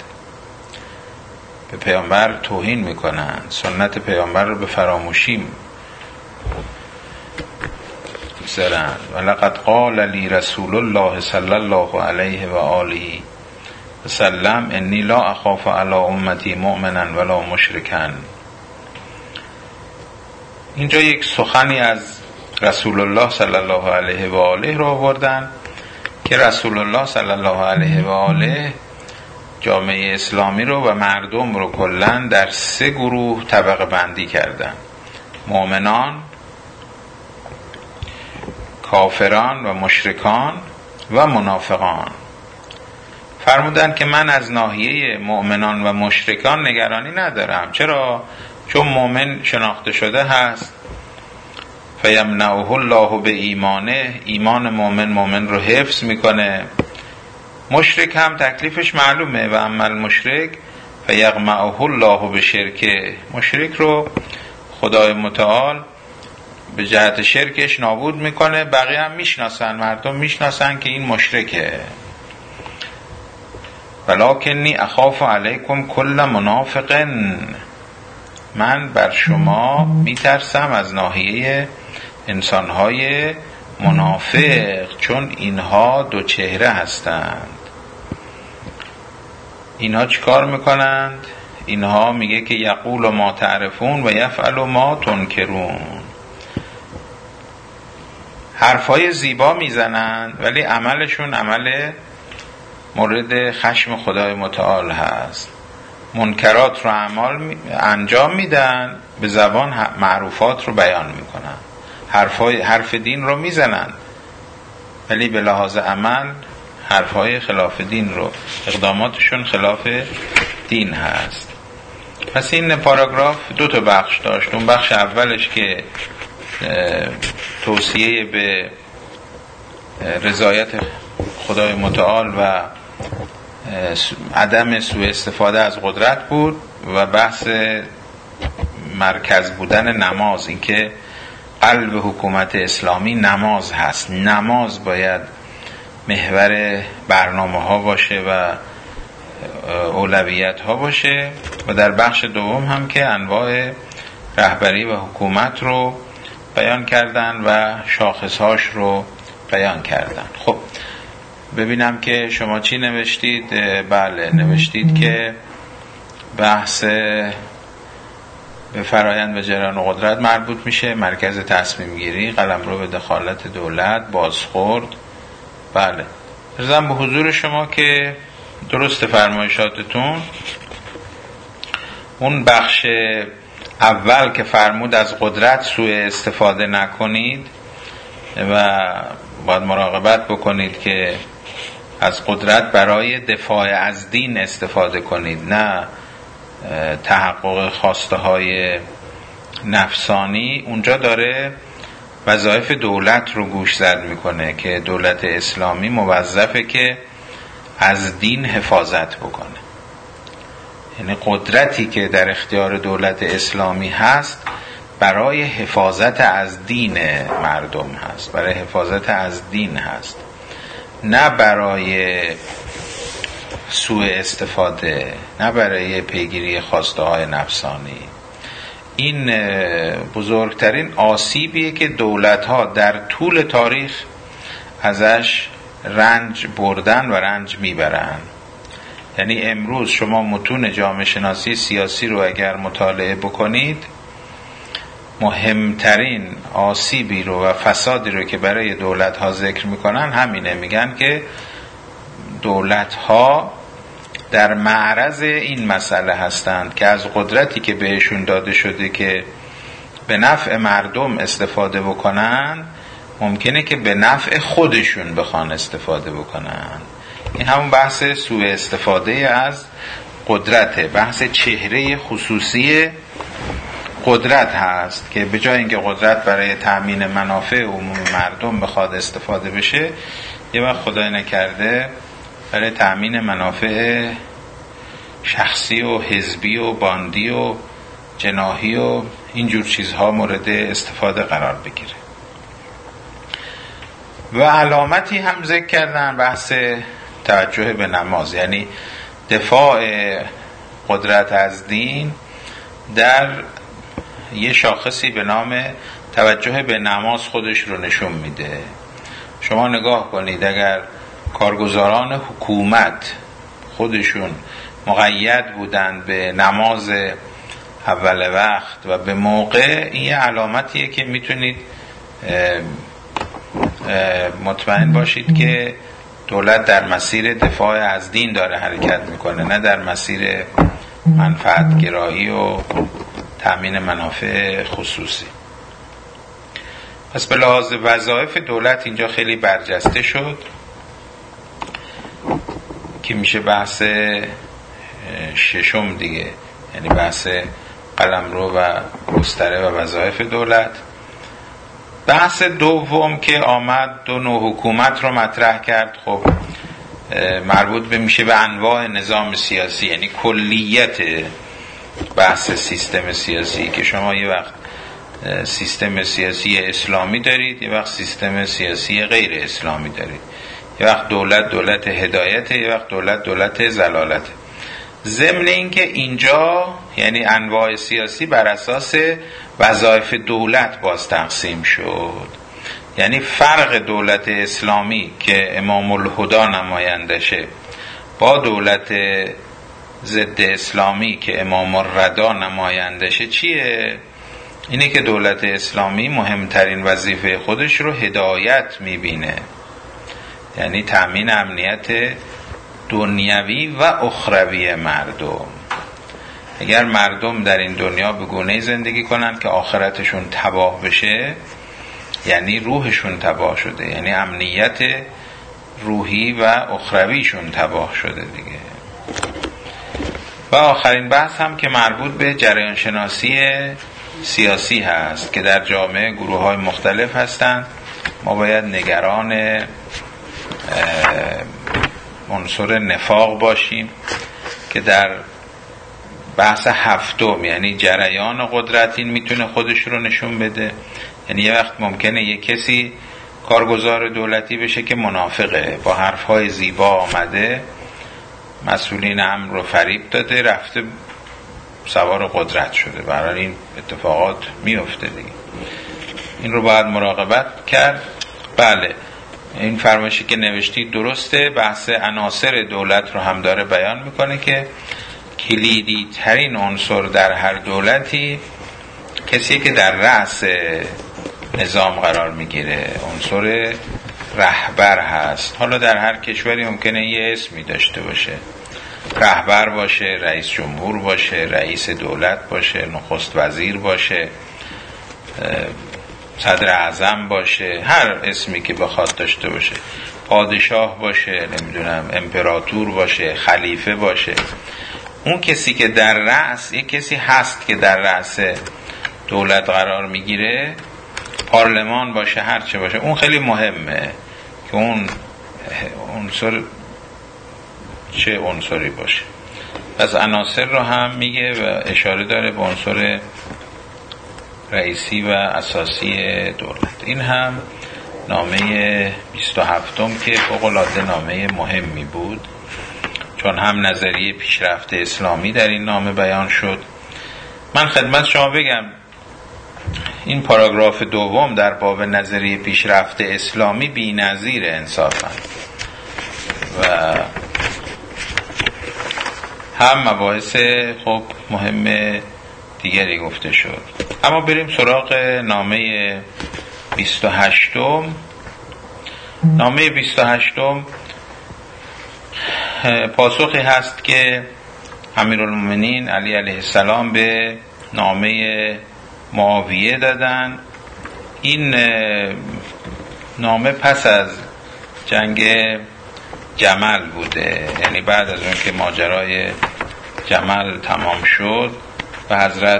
A: به پیامبر توهین میکنن، سنت پیامبر رو به فراموشی می‌گذارن. ولقد قال لی رسول الله صلی الله علیه و آله و سلم انی لا اخاف علی امتی مؤمنا ولا مشرکا. اینجا یک سخنی از رسول الله صلی الله علیه و آله رو آوردن که رسول الله صلی الله علیه و آله جامعه اسلامی رو و مردم رو کلاً در 3 گروه طبقه بندی کردن: مؤمنان، کافران و مشرکان و منافقان. فرمودن که من از ناحیه مؤمنان و مشرکان نگرانی ندارم. چرا؟ چون مؤمن شناخته شده هست، فیمنعه الله به ایمانه، ایمان مؤمن رو حفظ میکنه. مشرک هم تکلیفش معلومه، و اما المشرک فیغمعه الله به شرکه، مشرک رو خدای متعال به جهت شرکش نابود میکنه. بقیه هم میشناسن، مردم میشناسن که این مشرکه. ولکنی اخاف علیکم کل منافق، من بر شما میترسم از ناحیه انسانهای منافق، چون اینها 2 چهره هستند. اینها چیکار میکنند؟ اینها میگه که یقول ما تعرفون و یفعل ما تنکرون. حرفای زیبا میزنند ولی عملشون عمل مورد خشم خدای متعال هست. منکرات رو انجام میدن، به زبان معروفات رو بیان میکنن، حرف دین رو میزنن، ولی به لحاظ عمل حرفهای خلاف دین رو، اقداماتشون خلاف دین هست. پس این پاراگراف 2 بخش داشت. اون بخش اولش که توصیه به رضایت خدای متعال و عدم سوء استفاده از قدرت بود، و بحث مرکز بودن نماز، اینکه قلب حکومت اسلامی نماز هست، نماز باید محور برنامه ها باشه و اولویت ها باشه. و در بخش دوم هم که انواع رهبری و حکومت رو بیان کردن و شاخصهاش رو بیان کردن. خب ببینم که شما چی نوشتید. بله، نوشتید که بحث به فرایند و جریان قدرت مربوط میشه، مرکز تصمیم گیری، قلمرو به دخالت دولت، بازخورد. بله، ارزم به حضور شما که درست فرمایشاتتون. اون بخش اول که فرمود از قدرت سوء استفاده نکنید و باید مراقبت بکنید که از قدرت برای دفاع از دین استفاده کنید، نه تحقق خواسته های نفسانی. اونجا داره وظایف دولت رو گوشزد میکنه که دولت اسلامی موظفه که از دین حفاظت بکنه. یعنی قدرتی که در اختیار دولت اسلامی هست برای حفاظت از دین مردم هست، برای حفاظت از دین هست، نه برای سوء استفاده، نه برای پیگیری خواسته های نفسانی. این بزرگترین آسیبیه که دولت ها در طول تاریخ ازش رنج بردن و رنج میبرن. یعنی امروز شما متون جامعه شناسی سیاسی رو اگر مطالعه بکنید، مهمترین آسیبی رو و فسادی رو که برای دولت ها ذکر میکنن همینه. میگن که دولت ها در معرض این مسئله هستند که از قدرتی که بهشون داده شده که به نفع مردم استفاده بکنن، ممکنه که به نفع خودشون بخوان استفاده بکنن. این همون بحث سوء استفاده از قدرته، بحث چهره خصوصی قدرت هست که به جای اینکه قدرت برای تأمین منافع عموم مردم بخواد استفاده بشه، یه وقت خدای نکرده برای تأمین منافع شخصی و حزبی و باندی و جناحی و اینجور چیزها مورد استفاده قرار بگیره. و علامتی هم ذکر کردن، بحث توجه به نماز، یعنی دفاع قدرت از دین در یه شاخصی به نام توجه به نماز خودش رو نشون میده. شما نگاه کنید، اگر کارگزاران حکومت خودشون مقید بودن به نماز اول وقت و به موقع، این یه علامتیه که میتونید مطمئن باشید که دولت در مسیر دفاع از دین داره حرکت میکنه، نه در مسیر منفعت گرایی و تأمین منافع خصوصی. پس به لحاظ وظایف دولت اینجا خیلی برجسته شد که میشه بحث ششم دیگه، یعنی بحث قلمرو و گستره و وظایف دولت. بحث دوم که آمد 2 نوع حکومت رو مطرح کرد. خب مربوط به میشه به انواع نظام سیاسی، یعنی کلیت بحث سیستم سیاسی، که شما یه وقت سیستم سیاسی اسلامی دارید، یه وقت سیستم سیاسی غیر اسلامی دارید، یه وقت دولت هدایت، یه وقت دولت ضلالت. ضمن این که اینجا یعنی انواع سیاسی بر اساس وظایف دولت باز تقسیم شد. یعنی فرق دولت اسلامی که امام الهدی نمایندشه با دولت ضد اسلامی که امام الردا نمایندشه چیه؟ اینه که دولت اسلامی مهمترین وظیفه خودش رو هدایت میبینه، یعنی تأمین امنیت دنیوی و اخروی مردم. اگر مردم در این دنیا به گونه‌ای زندگی کنن که آخرتشون تباه بشه، یعنی روحشون تباه شده، یعنی امنیت روحی و اخرویشون تباه شده دیگه. و آخرین بحث هم که مربوط به جریان شناسی سیاسی هست که در جامعه گروه‌های مختلف هستند. ما باید نگران عنصر نفاق باشیم که در بحث هفتم، یعنی جریان قدرت، این میتونه خودش رو نشون بده. یعنی یه وقت ممکنه یه کسی کارگزار دولتی بشه که منافقه، با حرفهای زیبا آمده مسئولین امر رو فریب داده، رفته سوار قدرت شده. برای این اتفاقات میفته دیگه. این رو باید مراقبت کرد. بله، این فرمایشی که نوشتید درسته. بحث عناصر دولت رو هم داره بیان میکنه که کلیدی ترین عنصر در هر دولتی کسی که در رأس نظام قرار میگیره عنصر رهبر هست. حالا در هر کشوری ممکنه یه اسمی داشته باشه، رهبر باشه، رئیس جمهور باشه، رئیس دولت باشه، نخست وزیر باشه، صدر اعظم باشه، هر اسمی که بخواد داشته باشه، پادشاه باشه، نمیدونم امپراتور باشه، خلیفه باشه. اون کسی که در رأس، یک کسی هست که در رأس دولت قرار میگیره، پارلمان باشه، هر چه باشه، اون خیلی مهمه که اون عنصر چه عنصری باشه. پس عناصر رو هم میگه و اشاره داره به عنصر رئیسی و اساسی دولت. این هم نامه 27م که فوق‌العاده نامه مهمی بود، چون هم نظریه پیشرفت اسلامی در این نامه بیان شد. من خدمت شما بگم این پاراگراف دوم در باب نظریه پیشرفت اسلامی بی‌نظیر انصافاً و هم مباحث خب مهم دیگری گفته شد. اما بریم سراغ نامه 28م. نامه 28م پاسخی هست که امیرالمومنین علی علیه السلام به نامه معاویه دادن. این نامه پس از جنگ جمل بوده، یعنی بعد از اون که ماجرای جمل تمام شد و حضرت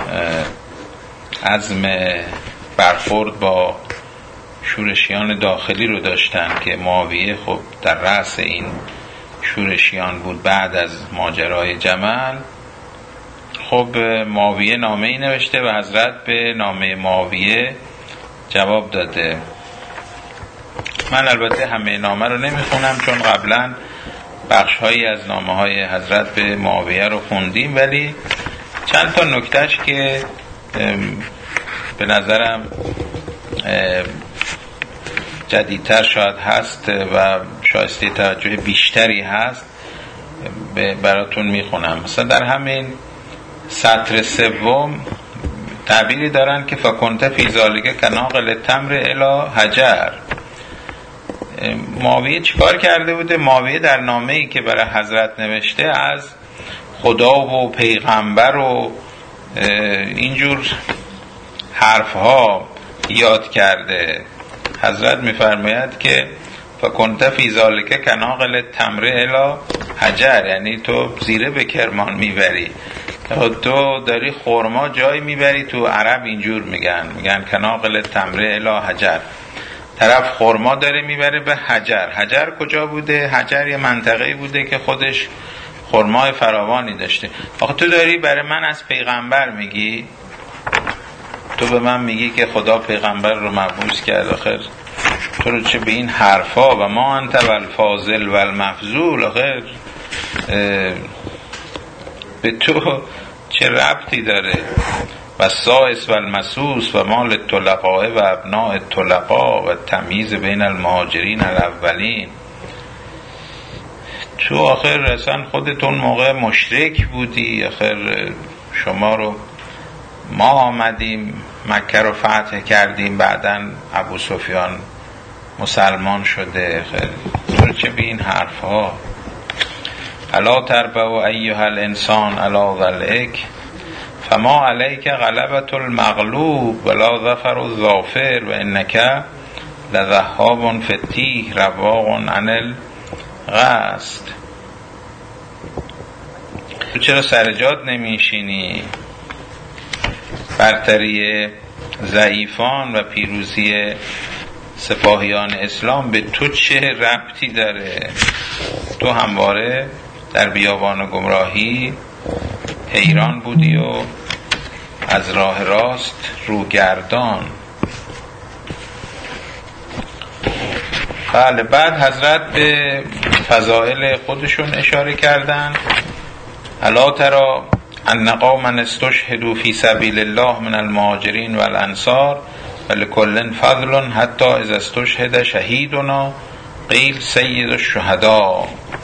A: عزم برخورد با شورشیان داخلی رو داشتن که معاویه خب در رأس این شورشیان بود. بعد از ماجرای جمل خب معاویه نامه ای نوشته و حضرت به نامه معاویه جواب داده. من البته همه نامه رو نمیخونم چون قبلا بخشهایی از نامه های حضرت به معاویه رو خوندیم، ولی چند تا نکتهش که به نظرم جدیدتر شاید هست و شایسته توجه بیشتری هست براتون میخونم. مثلا در همین سطر سوم تعبیری دارن که فکنت فی ذالک کناقل تمر الی حجر. معاویه چیکار کرده بوده؟ معاویه در نامه‌ای که برای حضرت نوشته از خدا و پیغمبر و اینجور حرفها یاد کرده. حضرت میفرماید که فکنت فی ذالک کناقل تمر الی حجر، یعنی تو زیره به کرمان میبری، تو داری خرما جای میبری. تو عرب اینجور میگن کناقل تمر الی حجر، طرف خرما داره میبره به حجر. حجر کجا بوده؟ حجر یه منطقه‌ای بوده که خودش خرمای فراوانی داشته. آخه تو داری برای من از پیغمبر میگی، تو به من میگی که خدا پیغمبر رو مبعوث کرد، آخر تو رو چه به این حرفا و ما انت والفاضل والمفضول، آخر به تو چه ربطی داره؟ و سائس و المسوس و مال الطلقاء و ابناء الطلقاء و تمییز بین المهاجرین الاولین. تو آخر اصلا خودتون موقع مشرک بودی، آخر شما رو ما آمدیم مکه رو فتح کردیم، بعدن ابو سفیان مسلمان شده، تو چه به این حرف ها؟ الا تربع ایها الانسان علی ذلک فما علیک غلبة المغلوب ولا ظفر الظافر و انک لذهاب فی التیه رواق عن القصد. تو چرا سر جات نمیشینی؟ برتری ضعیفان و پیروزی سپاهیان اسلام به تو چه ربطی داره؟ تو همواره در بیابان گمراهی حیران بودی و از راه راست روگردان. بله، بعد حضرت به فضائل خودشون اشاره کردن. الا تری ان قوما استشهدوا فی سبیل الله من المهاجرین والانصار ولکل فضل حتی اذا استشهد شهیدنا قیل سید الشهداء.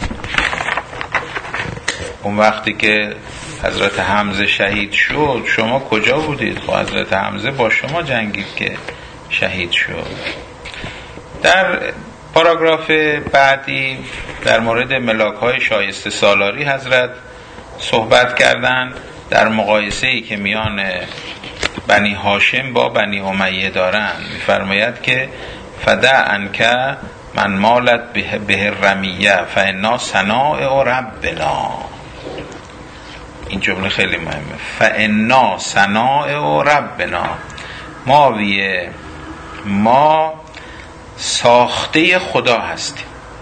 A: اون وقتی که حضرت حمزه شهید شد شما کجا بودید؟ خب حضرت حمزه با شما جنگید که شهید شد. در پاراگراف بعدی در مورد ملاک‌های شایسته سالاری حضرت صحبت کردند، در مقایسه‌ای که میان بنی هاشم با بنی امیه دارند. می‌فرماید که فدع عنک من مالت به رمیه فانا صنائع ربنا. این جمله خیلی مهمه. فانا صنائع ربنا، ما ساخته خدا هستیم.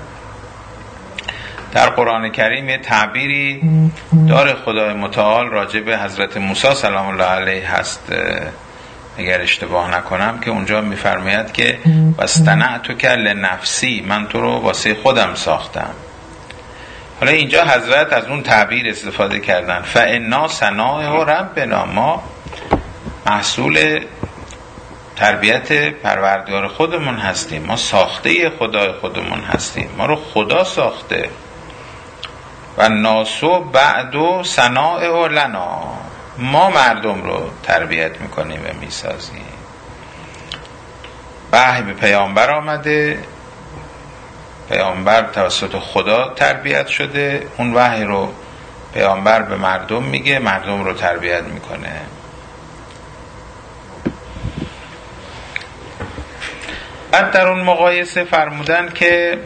A: در قرآن کریم یه تعبیری داره خدای متعال راجع به حضرت موسی سلام الله علیه هست، اگر اشتباه نکنم، که اونجا میفرماید که واصطنعتک لنفسی، من تو رو واسه خودم ساختم. حالا اینجا حضرت از اون تعبیر استفاده کردن، فانا صنائع ربنا، ما محصول تربیت پروردگار خودمون هستیم، ما ساخته خدای خودمون هستیم، ما رو خدا ساخته. و ناسو بعدو صنائع لنا، ما مردم رو تربیت میکنیم و میسازیم. وحی به پیامبر آمده، پیامبر توسط خدا تربیت شده، اون وحی رو پیامبر به مردم میگه، مردم رو تربیت میکنه. بعد در اون مقایسه فرمودن که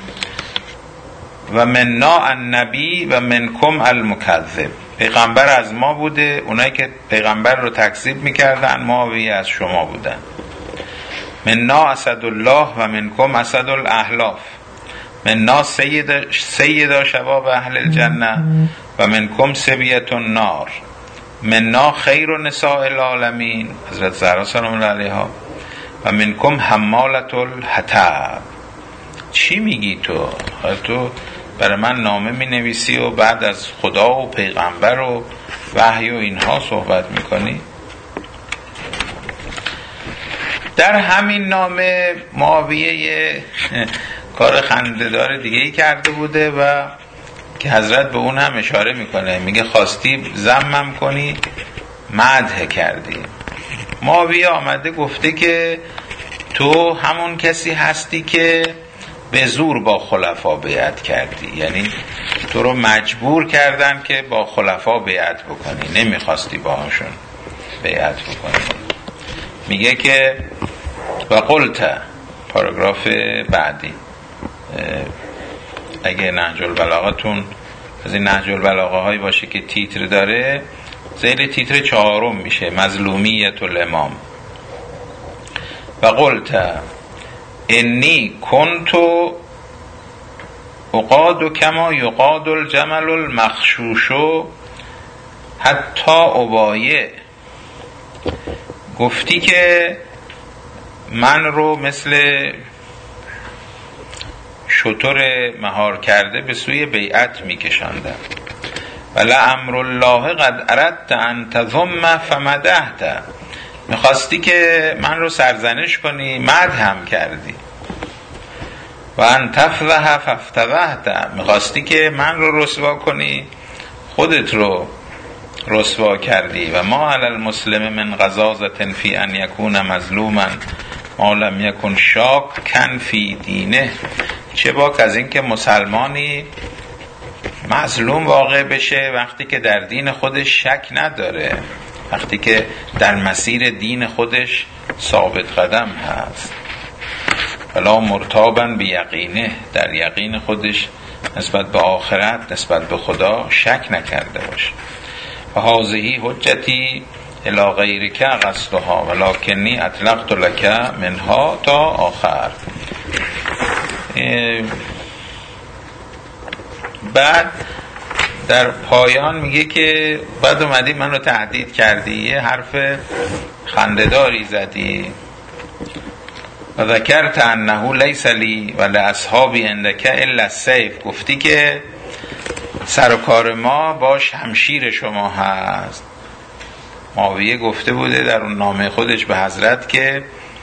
A: و مننا النبی و منکم المکذب، پیغمبر از ما بوده، اونایی که پیغمبر رو تکذیب میکردن ماوی از شما بودن. مننا اسد الله و منکم اسد الاحلاف، مننا سید شباب اهل الجنه و منکم سبیت النار، مننا خیر نساء العالمین، حضرت زهرا سلام الله علیها، و منکم حمالة الحطب. چی میگی تو؟ تو برای من نامه می نویسی و بعد از خدا و پیغمبر و وحی و اینها صحبت میکنی؟ در همین نامه معاویه کار خنده‌دار دیگه‌ای کرده بوده و که حضرت به اون هم اشاره میکنه، میگه خواستی ذمم کنی مدح کردی. معاویه آمده گفته که تو همون کسی هستی که به زور با خلفا بیعت کردی، یعنی تو رو مجبور کردن که با خلفا بیعت بکنی، نمیخواستی باهاشون بیعت بکنی. میگه که و قلت، پاراگراف بعدی، اگه نهج البلاغه‌تون از این نهج البلاغه هایی باشه که تیتر داره، زیر تیتر 4 میشه مظلومیت الامام. و قلت انی کنتو اقاد کما یقاد الجمل المخشوش حتی ابایه، گفتی که من رو مثل شتر مهار کرده به سوی بیعت میکشاندم. ولامر الله قد اردت ان تذم فمدحت، میخواستی که من رو سرزنش کنی، مدح هم کردی. و ان تفضح فافتضحت، میخواستی که من رو رسوا کنی، خودت رو رسوا کردی. و ما علی المسلم من غضاضة فی ان یکون مظلوما ما لم یکن شاکا فی دینه، چه باک از این که مسلمانی مظلوم واقع بشه وقتی که در دین خودش شک نداره، وقتی که در مسیر دین خودش ثابت قدم هست. ولا مرتابا بیقینه، در یقین خودش نسبت به آخرت، نسبت به خدا شک نکرده باشه. و هذه حجتی الی غیرک قصدها ولکنی اطلقت لک منها تا آخر. بعد در پایان میگه که بعد اومدی منو تهدید کردی، یه حرف خنده‌داری زدی. و ذکرت انه لیس لی و لاصحابی عندک الا السیف، گفتی که سر و کار ما با شمشیر شما هست. معاویه گفته بوده در اون نامه خودش به حضرت که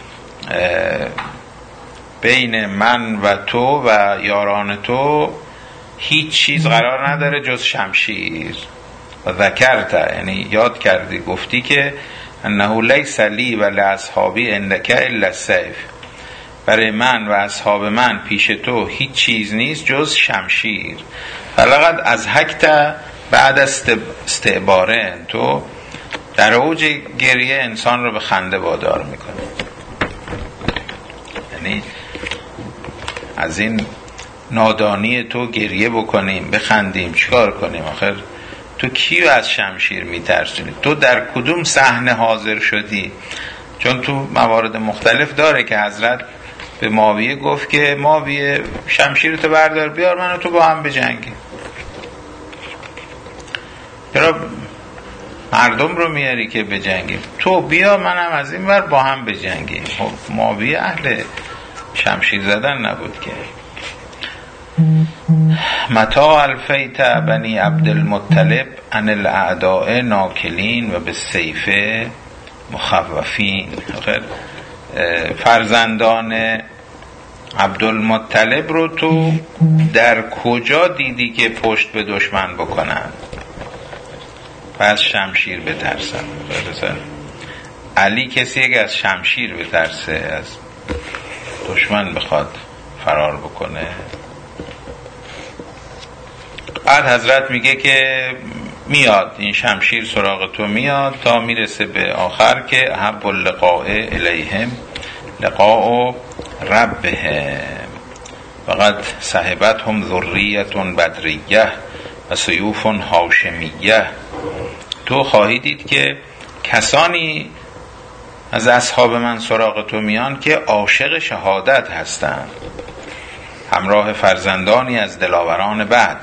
A: بین من و تو و یاران تو هیچ چیز قرار نداره جز شمشیر. و ذکرت یعنی یاد کردی، گفتی که انه لیس لی و لاصحابی عندک الا السیف، برای من و اصحاب من پیش تو هیچ چیز نیست جز شمشیر. فلقد از حکت بعد استعباره، تو در اوج گریه انسان رو به خنده وادار میکنه. یعنی از این نادانی تو گریه بکنیم بخندیم چیکار کنیم؟ آخر تو کیو از شمشیر میترسونی؟ تو در کدوم صحنه حاضر شدی؟ چون تو موارد مختلف داره که حضرت به معاویه گفت که معاویه شمشیرتو بردار بیار من و تو با هم بجنگیم. چرا مردم رو میاری که بجنگیم؟ تو بیا منم از این ور با هم بجنگیم. معاویه اهل شمشیر زدن نبود که. متا الفیت بنی عبدالمطلب عن الاعداء ناکلین و به سیف مخوفین. فرزندان عبدالمطلب رو تو در کجا دیدی که پشت به دشمن بکنن و از شمشیر بترسن؟ علی کسی که از شمشیر بترسه، از دشمن بخواد فرار بکنه؟ بعد حضرت میگه که میاد این شمشیر سراغ تو میاد تا میرسه به آخر که احب اللقاء الیهم لقاء ربهم وقد صحبتهم ذریة بدریه و سیوف هاشمیه. تو خواهی دید که کسانی از اصحاب من سراغ تو میان که عاشق شهادت هستند، همراه فرزندانی از دلاوران بدر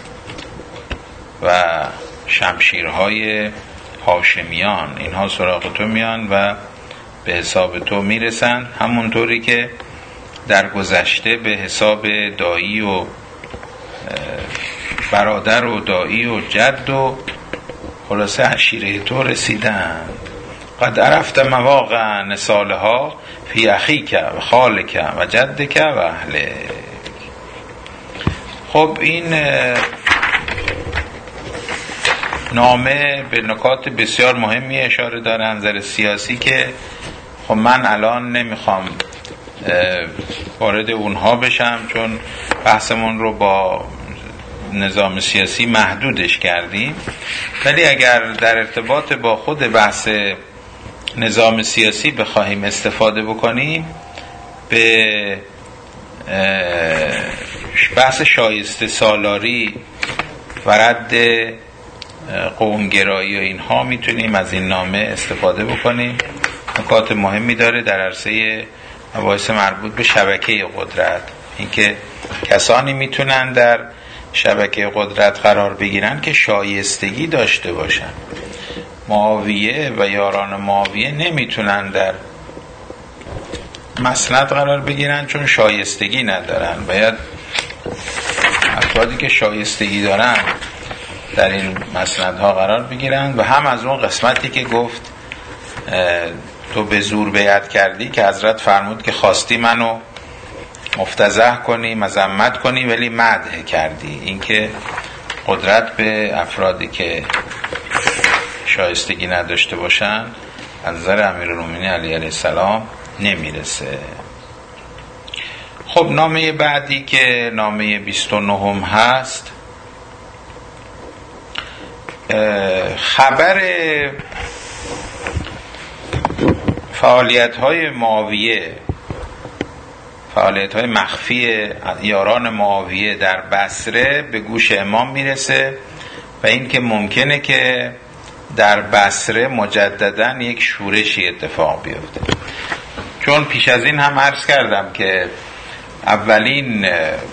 A: و شمشیرهای هاشمیان. اینها سراغ تو میان و به حساب تو میرسن، همونطوری که در گذشته به حساب دایی و برادر و دایی و جد و خلاصه عشیره تو رسیدن. قد عرفت مواقع نسالها فی اخیک و خالک و جدک و اهلک. خب این نامه به نکات بسیار مهمی اشاره داره از نظر سیاسی که خب من الان نمیخوام وارد اونها بشم چون بحثمون رو با نظام سیاسی محدودش کردیم، ولی اگر در ارتباط با خود بحث نظام سیاسی بخواهیم استفاده بکنیم، به بحث شایسته سالاری و رد قومگرایی و اینها میتونیم از این نامه استفاده بکنیم. نکات مهمی داره در عرصه مباحث مربوط به شبکه قدرت، اینکه کسانی میتونن در شبکه قدرت قرار بگیرن که شایستگی داشته باشن. معاویه و یاران معاویه نمیتونن در مسند قرار بگیرن چون شایستگی ندارن. باید افرادی که شایستگی دارن در این مسندها قرار بگیرن. و هم از اون قسمتی که گفت تو به زور بیعت کردی که حضرت فرمود که خواستی منو مفتضح کنی، مذمت کنی، ولی مدح کردی. اینکه قدرت به افرادی که شایستگی نداشته باشن از نظر امیرالمومنین علی علیه السلام نمیرسه. خب نامه بعدی که نامه 29 هست خبر فعالیت‌های معاویه، فعالیت‌های مخفی یاران معاویه در بصره به گوش امام میرسه و این که ممکنه که در بصره مجدداً یک شورشی اتفاق بیفته. چون پیش از این هم عرض کردم که اولین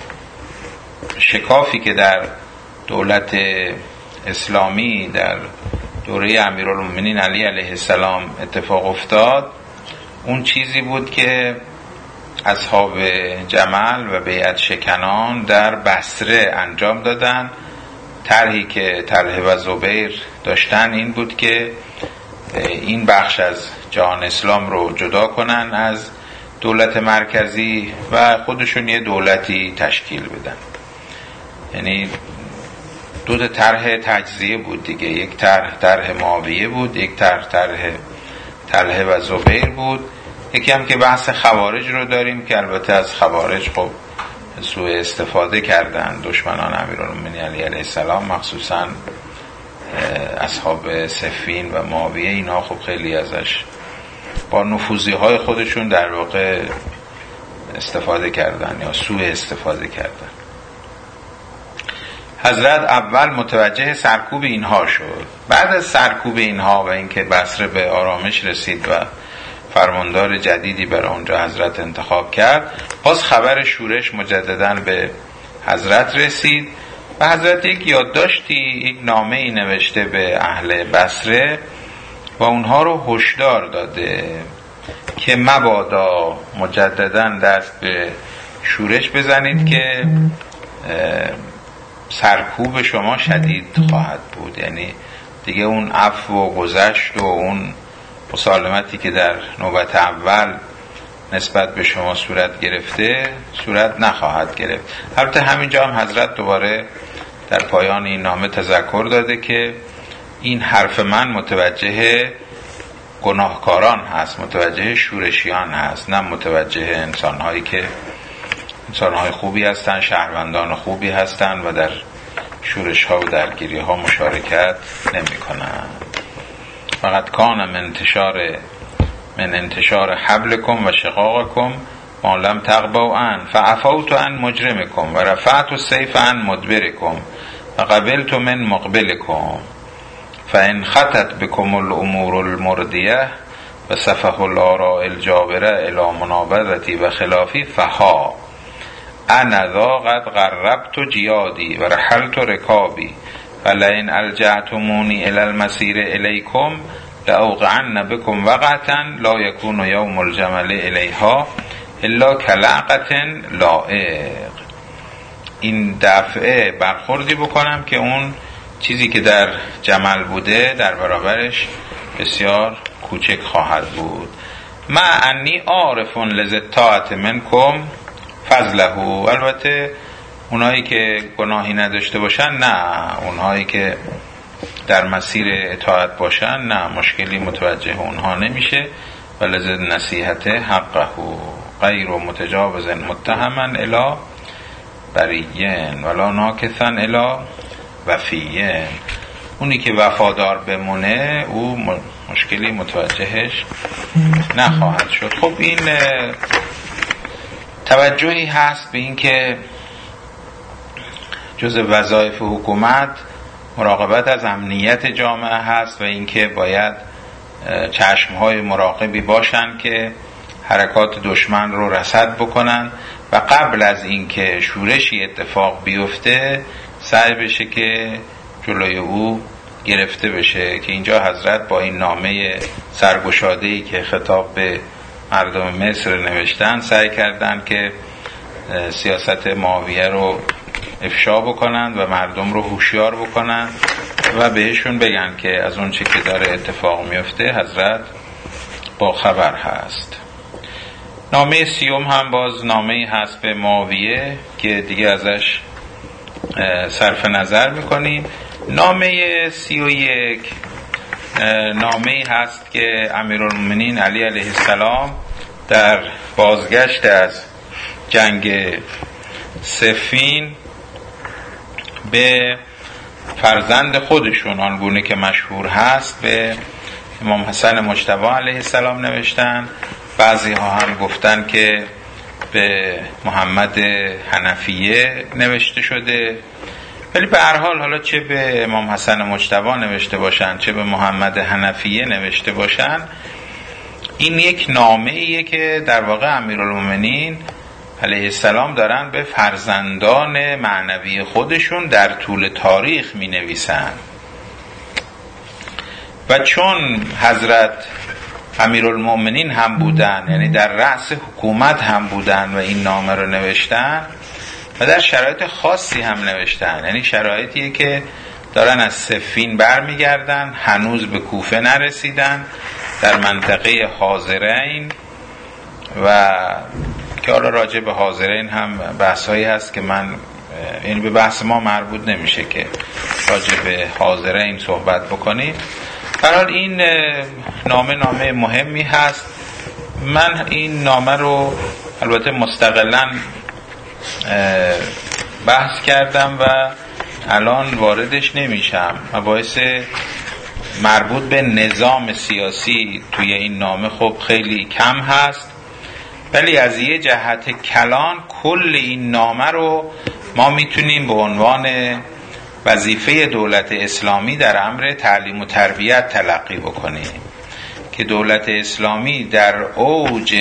A: شکافی که در دولت اسلامی در دوره امیرالمومنین علی علیه السلام اتفاق افتاد، اون چیزی بود که اصحاب جمل و بیعت شکنان در بصره انجام دادن. طرحی که طلحه و زبیر داشتن این بود که این بخش از جهان اسلام رو جدا کنن از دولت مرکزی و خودشون یه دولتی تشکیل بدن. یعنی دو طرح تجزیه بود دیگه، یک طرح معاویه بود، یک طرح طلحه و زبیر بود. یکی هم که بحث خوارج رو داریم که البته از خوارج خب سوء استفاده کردن دشمنان امیرالمومنین علی علیه السلام، مخصوصا اصحاب صفین و معاویه. اینا خب خیلی ازش با نفوذی های خودشون در واقع استفاده کردن یا سوء استفاده کردن. حضرت اول متوجه سرکوب اینها شد. بعد از سرکوب اینها و اینکه بصره به آرامش رسید و فرماندار جدیدی برای اونجا حضرت انتخاب کرد، باز خبر شورش مجدداً به حضرت رسید و حضرت یک یادداشتی، یک نامه‌ای نوشته به اهل بصره و اونها رو هشدار داده که مبادا مجدداً دست به شورش بزنید که سرکوب شما شدید خواهد بود. یعنی دیگه اون عفو و گذشت و اون مسالمتی که در نوبت اول نسبت به شما صورت گرفته صورت نخواهد گرفت. البته همینجا هم حضرت دوباره در پایان این نامه تذکر داده که این حرف من متوجه گناهکاران هست، متوجه شورشیان هست، نه متوجه انسانهایی که انسانهای خوبی هستن، شهروندان خوبی هستن و در شورش ها و درگیری ها مشارکت نمی کنن. فقط کان من انتشار حبلکم و شقاقکم ما لم تغبوا عن فعفوت عن مجرمکم و رفعت السیف عن مدبرکم و قبلت من مقبلکم فان خطت بكم الامور المردیه و صفح الاراء الجابره الی منابذتی و خلافی فها انا ذا قد قربت جیادی و رحلت رکابی ولئن الجأتمونی الی المسیر الیکم لأوقعن بكم وقعة لا يكون يوم الجمل الیها الا کلعقة لائق. این دفعه برخوردی بکنم که اون چیزی که در جمل بوده در برابرش بسیار کوچک خواهد بود. ما انی عارف لذطاعت منکم فضله. البته اونایی که گناهی نداشته باشن نه، اونهایی که در مسیر اطاعت باشن نه، مشکلی متوجه اونها نمیشه. ولذ نصیحت حقه غیر متجاوز متهما الی بریین ولا ناکثا الی وفیین. اونی که وفادار بمونه او مشکلی متوجهش نخواهد شد. خب این توجهی هست به این که جز وظایف حکومت مراقبت از امنیت جامعه هست و اینکه باید چشمهای مراقبی باشن که حرکات دشمن رو رصد بکنن و قبل از اینکه شورشی اتفاق بیفته سعی بشه که جلوی او گرفته بشه. که اینجا حضرت با این نامه سرگشاده‌ای که خطاب به مردم مصر نوشتن سعی کردن که سیاست معاویه رو افشا بکنن و مردم رو هوشیار بکنن و بهشون بگن که از اون چی که داره اتفاق میفته حضرت با خبر هست. نامه سیوم هم باز نامه هست به معاویه که دیگه ازش صرف نظر میکنیم. نامه 31 نامه هست که امیرالمومنین علی علیه السلام در بازگشت از جنگ صفین به فرزند خودشون آنگونه که مشهور هست به امام حسن مجتبی علیه السلام نوشتن. بعضی ها هم گفتن که به محمد حنفیه نوشته شده، ولی به هر حال حالا چه به امام حسن مجتبی نوشته باشن چه به محمد حنفیه نوشته باشن، این یک نامه ایه که در واقع امیرالمومنین علیه السلام دارن به فرزندان معنوی خودشون در طول تاریخ می نویسن. و چون حضرت امیرالمومنین هم بودن، یعنی در رأس حکومت هم بودن و این نامه رو نوشتن و در شرایط خاصی هم نوشتن، یعنی شرایطیه که دارن از صفین برمیگردن، هنوز به کوفه نرسیدن، در منطقه حاضرین، و که حالا راجع به حاضرین هم بحثایی هست که من یعنی به بحث ما مربوط نمیشه که راجع به حاضرین صحبت بکنیم. برحال این نامه مهمی هست. من این نامه رو البته مستقلاً بحث کردم و الان واردش نمیشم. مباحث مربوط به نظام سیاسی توی این نامه خب خیلی کم هست، ولی از یه جهت کلان کل این نامه رو ما میتونیم به عنوان وظیفه دولت اسلامی در امر تعلیم و تربیت تلقی بکنیم که دولت اسلامی در اوج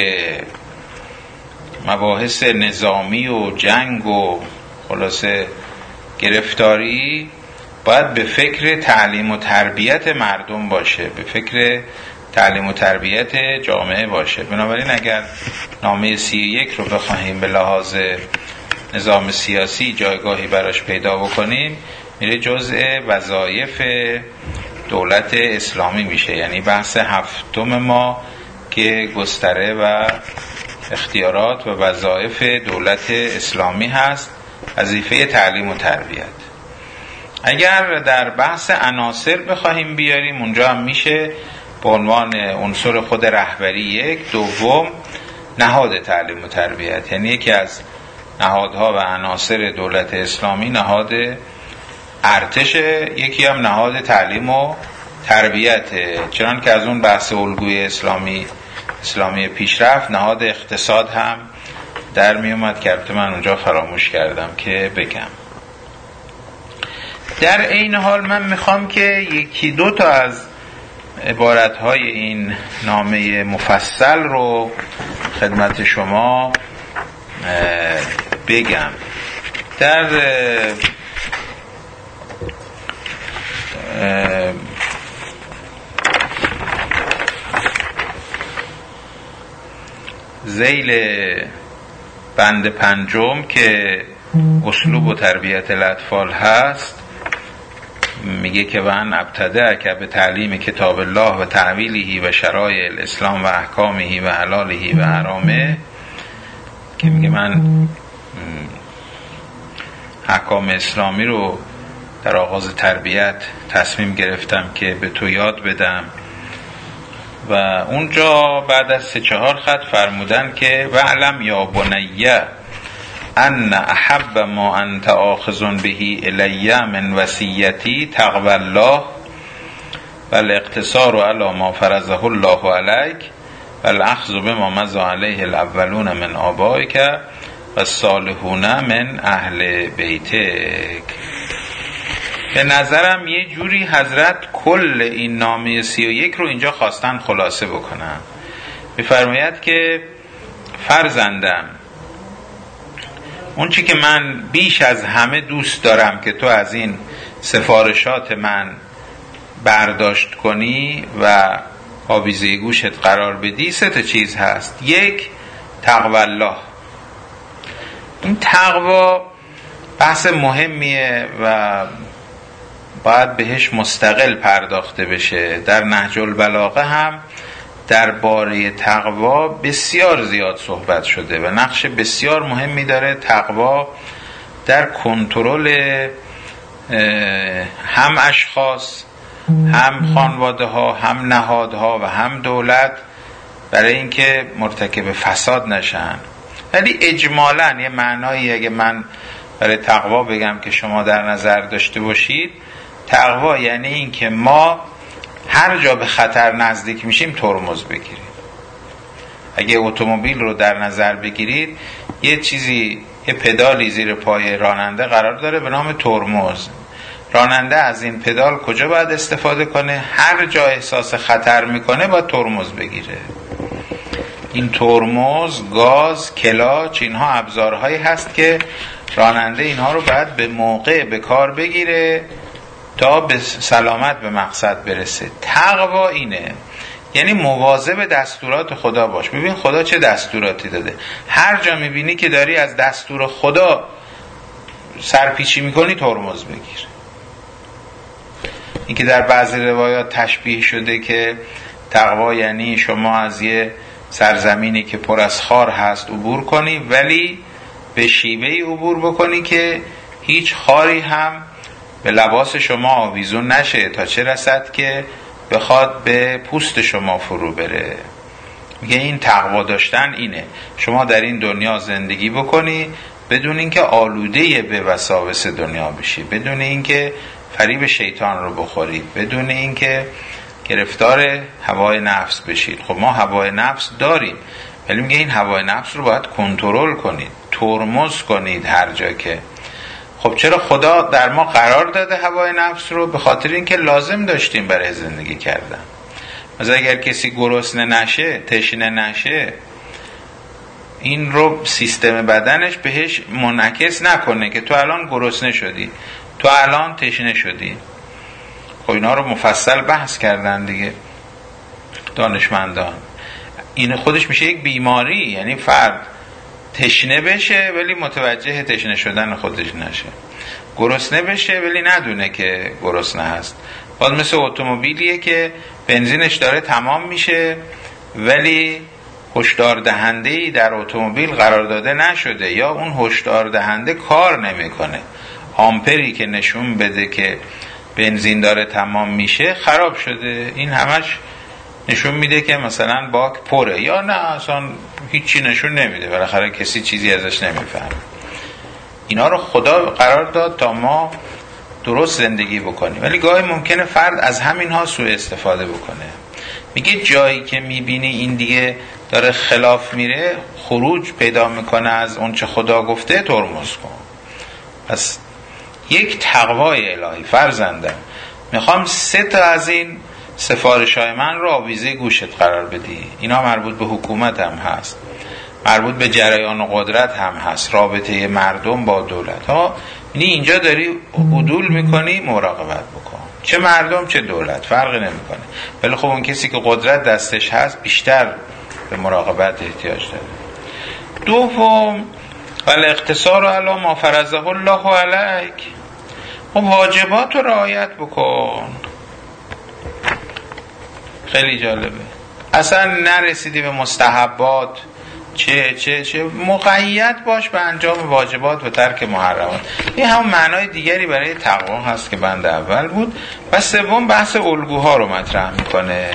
A: مباحث نظامی و جنگ و خلاصه گرفتاری باید به فکر تعلیم و تربیت مردم باشه، به فکر تعلیم و تربیت جامعه باشه. بنابراین اگر نامه 31 رو بخواهیم به لحاظ نظام سیاسی جایگاهی براش پیدا بکنیم، میره جزء وظایف دولت اسلامی میشه، یعنی بحث هفتم ما که گستره و اختیارات و وظایف دولت اسلامی هست، وظیفه تعلیم و تربیت. اگر در بحث عناصر بخواهیم بیاریم، اونجا هم میشه به عنوان عنصر خود رهبری یک، دوم نهاد تعلیم و تربیت، یعنی یکی از نهادها و عناصر دولت اسلامی نهاد ارتش، یکی هم نهاد تعلیم و تربیت. چنان که از اون بحث الگوی اسلامی پیشرفت نهاد اقتصاد هم در می اومد که البته من اونجا فراموش کردم که بگم. در این حال من میخوام که یکی دو تا از عبارتهای این نامه مفصل رو خدمت شما بگم. در ذیل بند 5 که اسلوب و تربیت الاطفال هست میگه که من ابتدأ که به تعلیم کتاب الله و تعویله و شرایع الاسلام و احکامه و حلاله و حرامه، که میگه من احکام اسلامی رو در آغاز تربیت تصمیم گرفتم که به تو یاد بدم، و اونجا بعد از 3-4 خط فرمودن که وعلم یا بنیه ان احب ما انت آخذ به الی من وصیتی تقوی الله و الاقتصار علی ما فرضه الله علیک و الاخذ بما مضى علیه الاولون من آبائک و الصالحون من اهل بیتک. به نظرم یه جوری حضرت کل این نامه 31 رو اینجا خواستن خلاصه بکنن. می‌فرماید که فرزندم، اون چی که من بیش از همه دوست دارم که تو از این سفارشات من برداشت کنی و آویزه گوشت قرار بدی، 3 چیز هست. 1 تقوی الله. این تقوا بحث مهمیه و باید بهش مستقل پرداخته بشه. در نهج البلاغه هم درباره تقوا بسیار زیاد صحبت شده و نقش بسیار مهمی داره تقوا در کنترل هم اشخاص، هم خانواده ها، هم نهادها و هم دولت، برای اینکه مرتکب فساد نشن. ولی اجمالاً یه معنایی اگه من برای تقوا بگم که شما در نظر داشته باشید، تقوا یعنی این که ما هر جا به خطر نزدیک میشیم ترمز بگیریم. اگه اتومبیل رو در نظر بگیرید، یه پدالی زیر پای راننده قرار داره به نام ترمز. راننده از این پدال کجا باید استفاده کنه؟ هر جا احساس خطر میکنه باید ترمز بگیره. این ترمز، گاز، کلاچ، اینها ابزارهایی هست که راننده اینها رو باید به موقع به کار بگیره تا به سلامت به مقصد برسه. تقوا اینه، یعنی مواظب دستورات خدا باش. ببین خدا چه دستوراتی داده. هر جا میبینی که داری از دستور خدا سرپیچی میکنی ترمز بگیر. این که در بعضی روایات تشبیه شده که تقوا یعنی شما از یه سرزمینی که پر از خار هست عبور کنی، ولی به شیوهی عبور بکنی که هیچ خاری هم به لباس شما آویزون نشه تا چه رسد که بخواد به پوست شما فرو بره. میگه این تقوا داشتن اینه، شما در این دنیا زندگی بکنی بدون اینکه آلوده به وساوس دنیا بشی، بدون اینکه فریب شیطان رو بخورید، بدون اینکه گرفتار هوای نفس بشید. خب ما هوای نفس داریم، ولی میگه این هوای نفس رو باید کنترل کنید، ترمز کنید هر جا که. خب چرا خدا در ما قرار داده هوای نفس رو؟ به خاطر اینکه لازم داشتیم برای زندگی کردن. مثلا اگر کسی گرسنه نشه، تشنه نشه، این رو سیستم بدنش بهش منعکس نکنه که تو الان گرسنه شدی، تو الان تشنه شدی. خب اینا رو مفصل بحث کردن دیگه دانشمندان. این خودش میشه یک بیماری، یعنی فرد تشنه بشه ولی متوجه تشنه شدن خودش نشه، گرسنه بشه ولی ندونه که گرسنه هست. باز مثل اتومبیلیه که بنزینش داره تمام میشه ولی هشدار دهنده‌ای در اتومبیل قرار داده نشده، یا اون هشدار دهنده کار نمیکنه، آمپری که نشون بده که بنزین داره تمام میشه خراب شده. این همش نشون میده که مثلا باک پره، یا نه اصلا هیچی نشون نمیده، بالاخره کسی چیزی ازش نمیفهمه. اینا رو خدا قرار داد تا ما درست زندگی بکنیم، ولی گاهی ممکنه فرد از همینها سوء استفاده بکنه. میگه جایی که میبینی این دیگه داره خلاف میره، خروج پیدا میکنه از اون چه خدا گفته، ترمز کن. پس یک تقوای الهی. فرزندم میخوام 3 تا از این سفارش‌های من رو آویزه گوشت قرار بدی. اینا مربوط به حکومت هم هست، مربوط به جریان و قدرت هم هست، رابطه مردم با دولت ها. یعنی اینجا داری عدول میکنی، مراقبت بکن، چه مردم چه دولت فرقی نمیکنه. ولی خب اون کسی که قدرت دستش هست بیشتر به مراقبت احتیاج داره. دوم، والاقتصار علی ما فرضه الله علیک. خب واجبات رو رعایت بکن. خیلی جالبه، اصلا نرسیدی به مستحبات، چه مقید باش به انجام واجبات و ترک محرمات. این هم معنای دیگری برای تقوا هست که بند اول بود. و سوم بحث الگوها رو مطرح میکنه.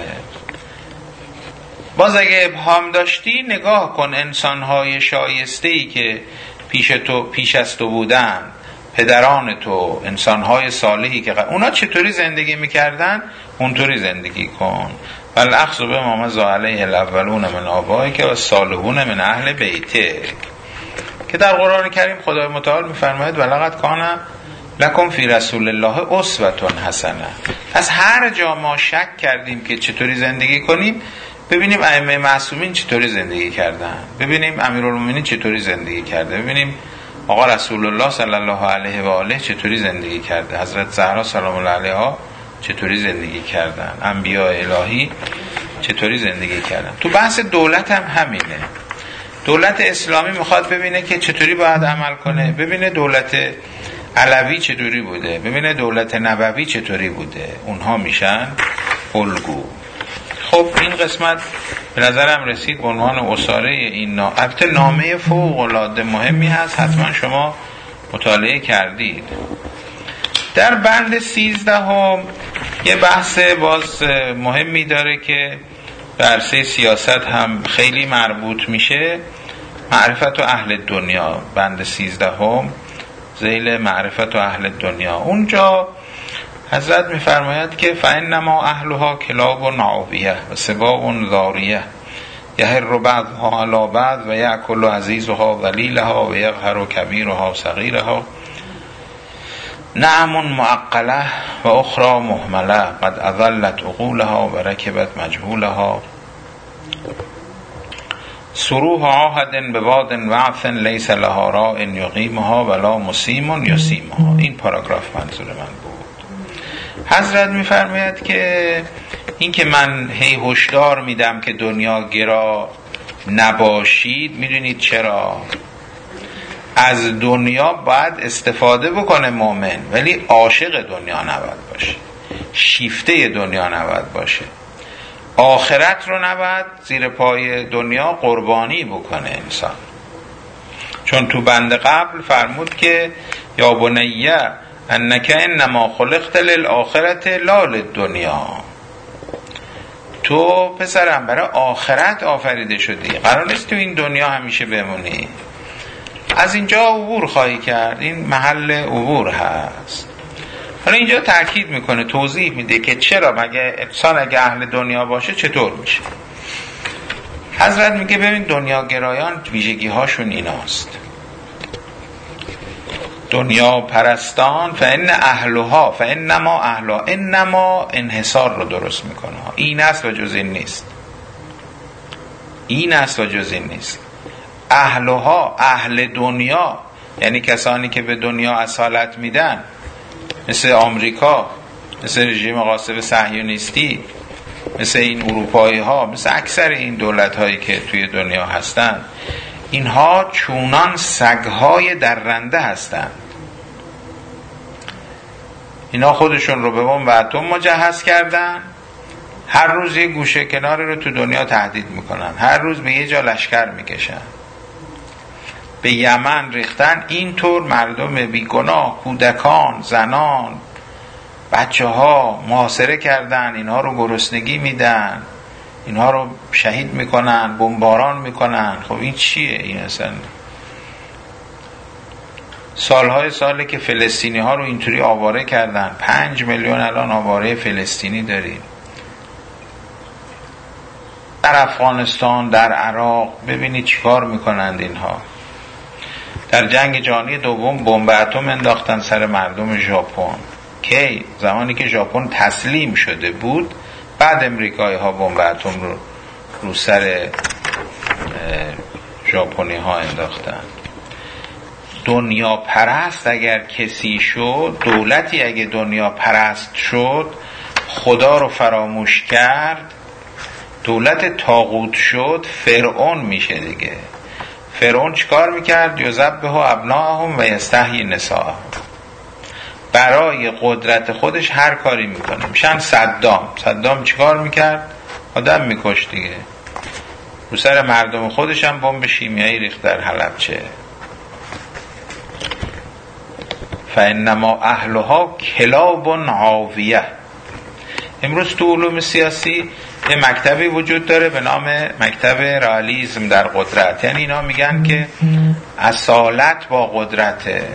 A: باز اگه ابهام داشتی نگاه کن انسانهای شایسته‌ای که پیش از تو بودن، پدران تو، انسانهای صالحی که اونا چطوری زندگی میکردن اونطوری زندگی کن. والاخذ بما مضی علیه الاولون من آبائک و الصالحون من اهل بیتک، که در قرآن کریم خدای متعال میفرماید ولقد کان لکم فی رسول الله اسوة حسنه. پس هر جا ما شک کردیم که چطوری زندگی کنیم، ببینیم ائمه معصومین چطوری زندگی کردن، ببینیم امیرالمومنین چطوری زندگی کرده، ببینیم آقا رسول الله صلی الله علیه و آله چطوری زندگی کرده، حضرت زهرا سلام الله علیها چطوری زندگی کردن، انبیاء الهی چطوری زندگی کردن. تو بحث دولت هم همینه. دولت اسلامی میخواد ببینه که چطوری باید عمل کنه، ببینه دولت علوی چطوری بوده، ببینه دولت نبوی چطوری بوده، اونها میشن الگو. خب این قسمت به نظرم رسید به عنوان اساره این البته نامه فوق العاده مهمی هست، حتما شما مطالعه کردید. در بند 13 یه بحث باز مهمی داره که به عرصه سیاست هم خیلی مربوط میشه، معرفت و اهل دنیا. بند 13 ذیل معرفت و اهل دنیا. اونجا حضرت میفرماید که فانما اهلها کلاب عاویه و سباع ضاریه یهر بعضها علی بعض و یأکل عزیزها ذلیلها و یقهر کبیرها صغیرها نعم معقله و اخرى مهمله قد اضلت عقولها و رکبت مجهولها سروح عاهد بواد وعث لیس لها راء یقیمها ولا مسیم یسیمها. این پاراگراف منظور من بود. حضرت میفرماید که این که من هی هشدار میدم که دنیا گرا نباشید، میدونید چرا؟ از دنیا باید استفاده بکنه مومن، ولی عاشق دنیا نباید باشه، شیفته دنیا نباید باشه، آخرت رو نباید زیر پای دنیا قربانی بکنه انسان. چون تو بند قبل فرمود که یا بنیه انک انما خلقت للآخرت لا للدنیا، تو پسرم برای آخرت آفریده شدی، قرار نیست تو این دنیا همیشه بمونی، از اینجا عبور خواهی کرد، این محل عبور هست. حالا اینجا تأکید میکنه، توضیح میده که چرا مگه انسان اگه اهل دنیا باشه چطور میشه. حضرت میگه ببین دنیا گرایان ویژگی هاشون ایناست: دنیا پرستان فان اهلها فانما اهلها، انما انحصار رو درست میکنه، این است و جز این نیست، این است و جز این نیست. اهلها، اهل دنیا یعنی کسانی که به دنیا اصالت میدن، مثل آمریکا، مثل رژیم غاصب صهیونیستی، مثل این اروپایی ها، مثل اکثر این دولت هایی که توی دنیا هستن، اینها چونان سگهای درنده هستن. اینا خودشون رو به بمب اتم مجهز کردن، هر روز یه گوشه کناری رو تو دنیا تهدید میکنن، هر روز به یه جا لشکر میکشن، به یمن ریختن، اینطور مردم بیگناه، کودکان، زنان، بچه ها محاصره کردن، اینها رو گرسنگی میدن، اینها رو شهید میکنن، بمباران میکنن. خب این چیه؟ این اصلا سالهای ساله که فلسطینی ها رو اینطوری آواره کردن. 5 میلیون الان آواره فلسطینی داریم در افغانستان، در عراق. ببینید چیکار میکنند اینها. در جنگ جهانی دوم بمب اتم انداختن سر مردم ژاپن. کی؟ زمانی که ژاپن تسلیم شده بود، بعد امریکایی ها بمب اتم رو سر ژاپنی ها انداختن. دنیا پرست اگر کسی شد، دولتی اگه دنیا پرست شد، خدا رو فراموش کرد، دولت طاغوت شد، فرعون میشه دیگه. فرعون چیکار میکرد؟ یذبح ابناءهم و یستحیی نساءهم. برای قدرت خودش هر کاری میکنه. میشن صدام چیکار میکرد؟ آدم میکشت دیگه. رو سر مردم خودش هم بمب شیمیایی ریخت در حلبچه. فانما اهلها کلاب عاویه. امروز تو علوم سیاسی یه مکتبی وجود داره به نام مکتب رئالیسم در قدرت. یعنی اینا میگن که اصالت با قدرته.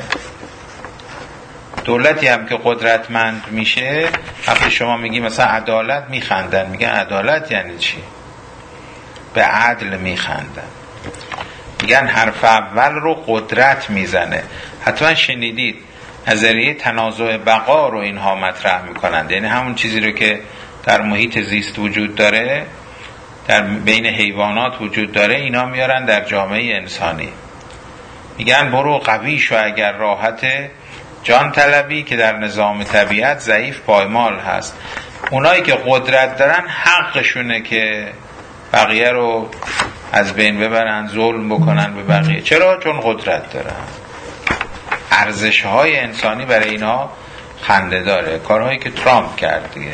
A: دولتی هم که قدرتمند میشه، وقتی شما میگی مثلا عدالت، میخندن، میگن عدالت یعنی چی؟ به عدل میخندن. میگن حرف اول رو قدرت میزنه. حتما شنیدید نظریه تنازع بقا رو اینها مطرح میکنند. یعنی همون چیزی رو که در محیط زیست وجود داره، در بین حیوانات وجود داره، اینا میارن در جامعه انسانی. میگن برو قوی شو اگر راحته، جان طلبی که در نظام طبیعت ضعیف پایمال هست. اونایی که قدرت دارن حقشونه که بقیه رو از بین ببرن، ظلم بکنن به بقیه. چرا؟ چون قدرت دارن. ارزش‌های انسانی برای اینا خنده داره. کارهایی که ترامپ کرد دیگه.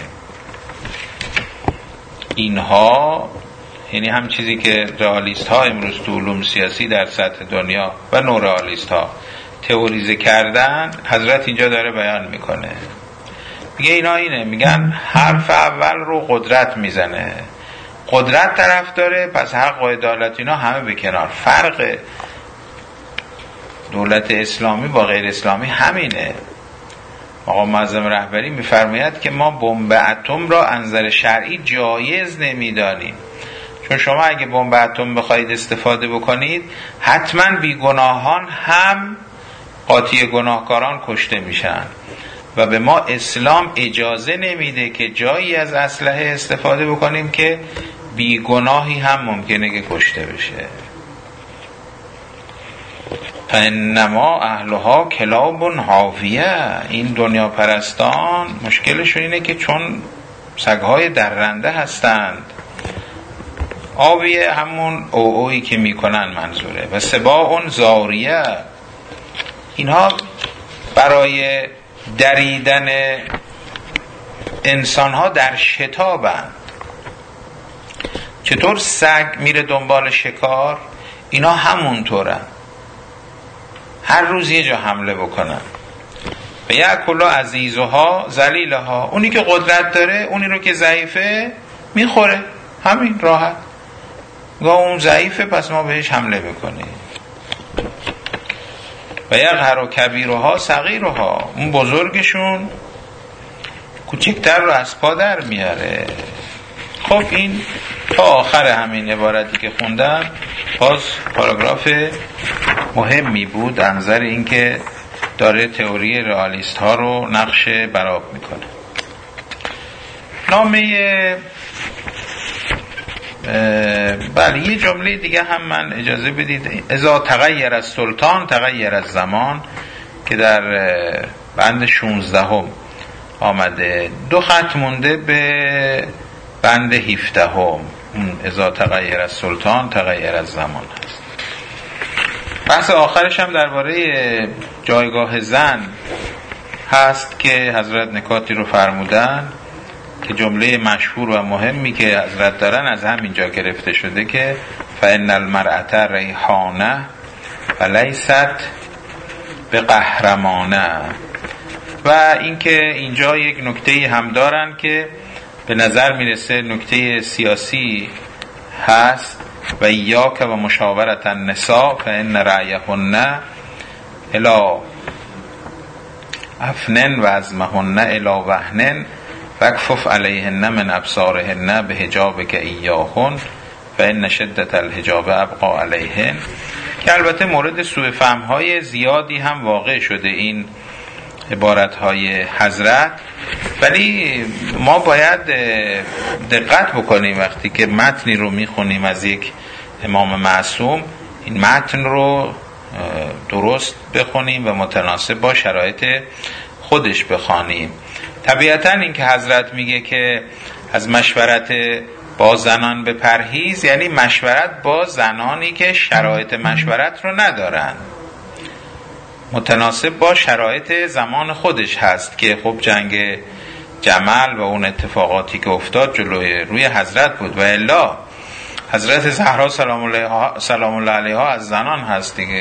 A: اینها یعنی هم چیزی که رئالیست ها امروز تو علوم سیاسی در سطح دنیا و نورئالیست ها تئوریزه کردن، حضرت اینجا داره بیان میکنه. میگه اینا اینه، میگن حرف اول رو قدرت میزنه، قدرت طرف داره، پس حق و عدالت اینا همه به کنار. فرق دولت اسلامی با غیر اسلامی همینه. آقا معظم رهبری میفرماید که ما بمب اتم را از نظر شرعی جایز نمیدانیم، چون شما اگه بمب اتم بخواید استفاده بکنید حتما بیگناهان هم قاطی گناهکاران کشته میشن و به ما اسلام اجازه نمیده که جایی از اسلحه استفاده بکنیم که بیگناهی هم ممکنه که کشته بشه. فانما اهلها کلاب حاویه، این دنیا پرستان مشکلشون اینه که چون سگهای درنده هستند. آویه همون اویی که میکنن منظوره. و سباع زاریه، اینها برای دریدن انسانها در شتابند. چطور سگ میره دنبال شکار، اینا همونطورن، هر روز یه جا حمله بکنن. و یأکل عزیزها ذلیلها، اونی که قدرت داره اونی رو که ضعیفه میخوره، همین راحت. گاه اون ضعیفه پس ما بهش حمله میکنیم. و یقهر کبیرها صغیرها، اون بزرگشون کوچکتر رو از پا در میاره. خب این تا آخر همین عبارتی که خوندم باز پاراگراف مهمی بود از نظر اینکه داره تئوری رئالیست ها رو نقش برآب میکنه. نامه بله یه جمله دیگه هم من اجازه بدید. اذا تغییر از سلطان تغییر از زمان که در بند 16 آمده، 2 خط مونده به بند 17 اون اذا تغییر از سلطان تغییر از زمان هست. بحث آخرش هم درباره جایگاه زن هست که حضرت نکاتی رو فرمودن که جمله مشهور و مهمی که حضرت دارن از همینجا گرفته شده که فإن المرأة ریحانه و لیست بقهرمانه. و اینکه اینجا یک نکته هم دارن که به نظر میرسه نکته سیاسی هست. و ایاک و مشاورت النساء فإن رأیهن الی افنن و عزمهن الی وهنن وکفف علیهن من ابصارهن به حجابک ایاهن فإن شدت الحجاب ابقا علیهن، که البته مورد سوء فهم های زیادی هم واقع شده این عبارت های حضرت. ولی ما باید دقت بکنیم وقتی که متنی رو میخونیم از یک امام معصوم، این متن رو درست بخونیم و متناسب با شرایط خودش بخوانیم. طبیعتاً این که حضرت میگه که از مشورت با زنان به پرهیز، یعنی مشورت با زنانی که شرایط مشورت رو ندارن، متناسب با شرایط زمان خودش هست که خب جنگ جمل و اون اتفاقاتی که افتاد جلوی روی حضرت بود و الا حضرت زهرا سلام الله علیها از زنان هست دیگه،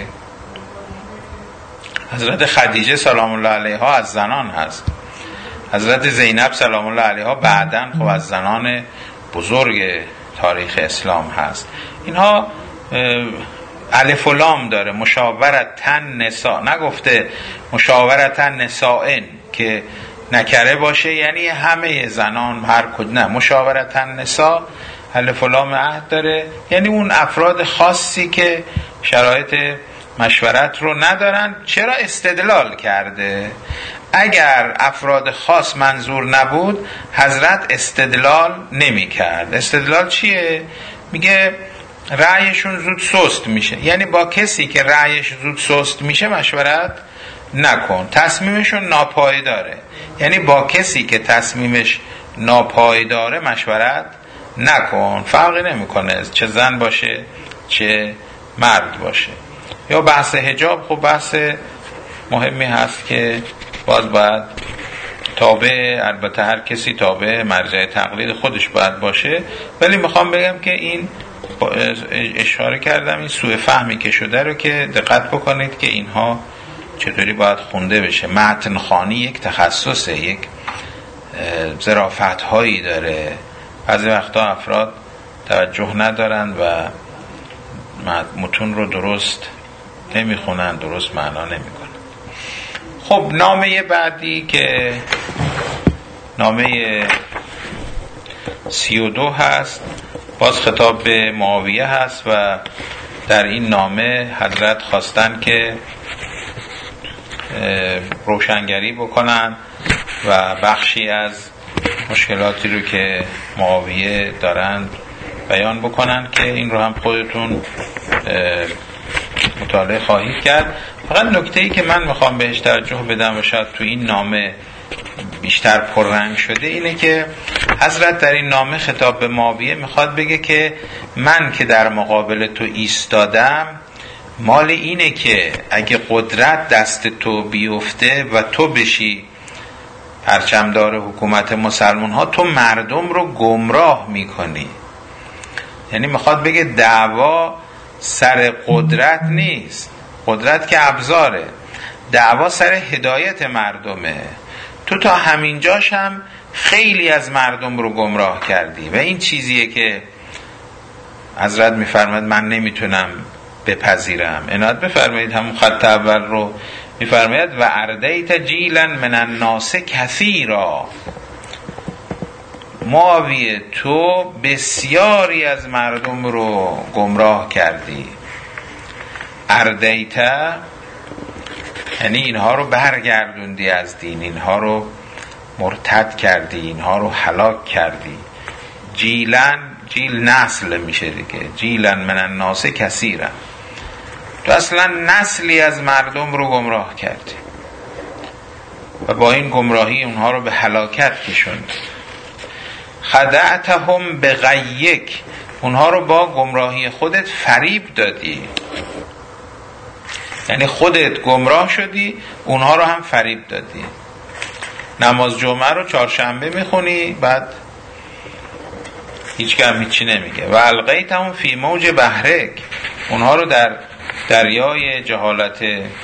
A: حضرت خدیجه سلام الله علیها از زنان هست، حضرت زینب سلام الله علیها بعداً خب از زنان بزرگ تاریخ اسلام هست. اینها الف و لام داره، مشاورتن نساء، نگفته مشاورتن نسائن که نکره باشه یعنی همه زنان هر کد، نه، مشاورتن نساء الف و لام عهد داره، یعنی اون افراد خاصی که شرایط مشورت رو ندارن. چرا استدلال کرده؟ اگر افراد خاص منظور نبود حضرت استدلال نمی کرد. استدلال چیه؟ میگه رأیشون زود سست میشه، یعنی با کسی که رأیش زود سست میشه مشورت نکن. تصمیمشون ناپایداره، یعنی با کسی که تصمیمش ناپایداره مشورت نکن. فرقی نمیکنه چه زن باشه چه مرد باشه. یا بحث حجاب، خب بحث مهمی هست که باز باید تابع، البته هر کسی تابع مرجع تقلید خودش باید باشه. ولی میخوام بگم که این اشاره کردم این سوء فهمی که شده رو که دقت بکنید که اینها چطوری باید خونده بشه. متن خوانی یک تخصصه، یک ظرافت هایی داره. بعضی وقتا افراد توجه ندارن و متون رو درست نمیخونن، درست معنا نمیکنن. خب نامه بعدی که نامه 32 هست، باز خطاب به معاویه هست و در این نامه حضرت خواستن که روشنگری بکنن و بخشی از مشکلاتی رو که معاویه دارند بیان بکنن که این رو هم خودتون مطالعه خواهید کرد. فقط نکته‌ای که من میخوام بهش توجه بدم و شاید تو این نامه بیشتر پررنگ شده اینه که حضرت در این نامه خطاب به معاویه میخواد بگه که من که در مقابل تو ایستادم مال اینه که اگه قدرت دست تو بیفته و تو بشی پرچمدار حکومت مسلمان ها، تو مردم رو گمراه میکنی. یعنی میخواد بگه دعوا سر قدرت نیست، قدرت که ابزاره، دعوا سر هدایت مردمه. تو تا همینجاش هم خیلی از مردم رو گمراه کردی و این چیزیه که حضرت میفرماید من نمیتونم بپذیرم. عنایت بفرمایید همون خط اول رو میفرماید و اردیت جیلا من الناس کثیرا. معاویه تو بسیاری از مردم رو گمراه کردی. اردیت یعنی اینها رو برگردوندی از دین، اینها رو مرتد کردی، اینها رو هلاک کردی. جیلن، جیل نسل میشه دیگه، جیلن من الناس کثیرا، تو اصلا نسلی از مردم رو گمراه کردی و با این گمراهی اونها رو به هلاکت کشوندی. خدعتهم بغیک، اونها رو با گمراهی خودت فریب دادی، یعنی خودت گمراه شدی اونها رو هم فریب دادی. نماز جمعه رو چهارشنبه میخونی بعد هیچ کم هیچی نمیگه. و القیتهم فی موج بحرک، اونها رو در دریای جهالت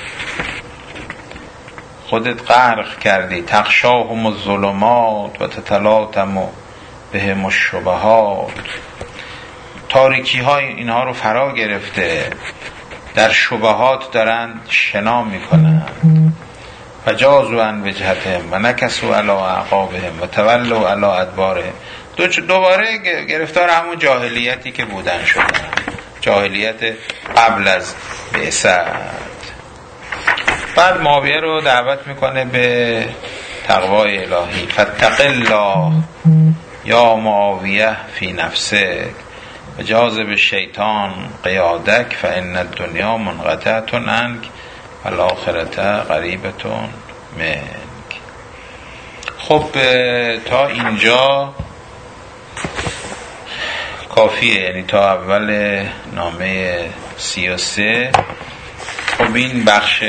A: خودت غرق کردی. تغشاهم الظلمات و تتلاطم بهم الشبهات، تاریکی های اینها رو فرا گرفته، در شبهات دارن شنا میکنن. و جازوا عن وجهتهم و نکسوا علی اعقابهم و تولوا علی ادبارهم، دوباره گرفتار همون جاهلیتی که بودن شدن، جاهلیت قبل از بعثت. بعد معاویه رو دعوت میکنه به تقوای الهی. فاتق الله یا معاویه فی نفسک و جاذب شیطان قیادک فان الدنیا منقطعة عنک و الاخرة قریبة منک. خب تا اینجا کافیه، یعنی تا اول نامه 33. خب این بخش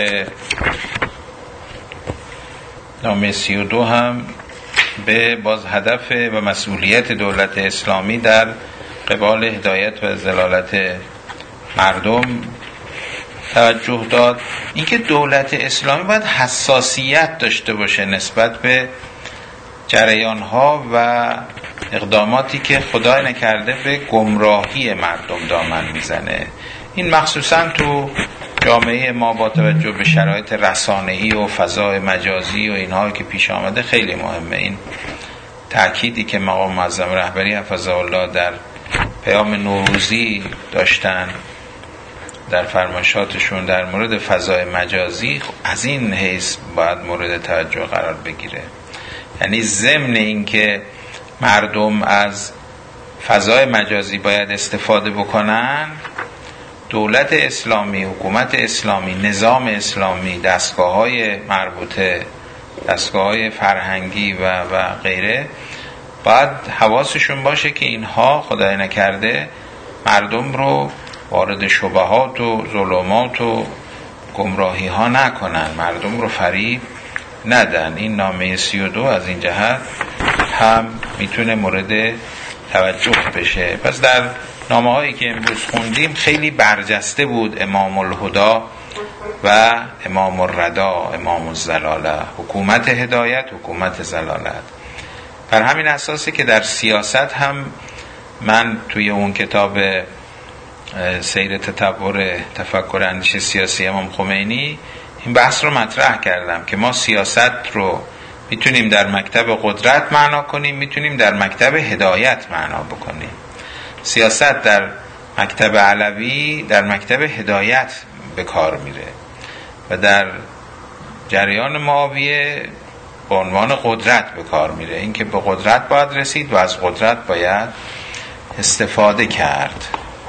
A: نامه 32 هم به باز هدف و مسئولیت دولت اسلامی در قبال هدایت و ضلالت مردم توجه داد. اینکه دولت اسلامی باید حساسیت داشته باشه نسبت به جریان‌ها و اقداماتی که خدا نکرده به گمراهی مردم دامن میزنه. این مخصوصا تو جامعه ما با توجه به شرایط رسانه‌ای و فضای مجازی و اینها که پیش آمده خیلی مهمه. این تأکیدی که مقام معظم رهبری حفظه الله در پیام نوروزی داشتن در فرمایشاتشون در مورد فضای مجازی، از این حیث باید مورد توجه قرار بگیره. یعنی ضمن این که مردم از فضای مجازی باید استفاده بکنن، دولت اسلامی، حکومت اسلامی، نظام اسلامی، دستگاه‌های مربوطه، دستگاه‌های فرهنگی و غیره باید حواسشون باشه که اینها خدای نکرده مردم رو وارد شبهات و ظلمات و گمراهی ها نکنن، مردم رو فریب ندن. این نامه 32 از این جهت هم میتونه مورد توجه بشه. پس در نامه هایی که امروز خوندیم خیلی برجسته بود امام الهدا و امام الردا، امام الزلاله، حکومت هدایت، حکومت زلالت. بر همین اساسی که در سیاست هم من توی اون کتاب سیر تطور تفکر اندیشه سیاسی امام خمینی این بحث رو مطرح کردم که ما سیاست رو میتونیم در مکتب قدرت معنا کنیم، میتونیم در مکتب هدایت معنا بکنیم. سیاست در مکتب علوی در مکتب هدایت به کار میره و در جریان معاویه به عنوان قدرت به کار میره. این که به قدرت باید رسید و از قدرت باید استفاده کرد.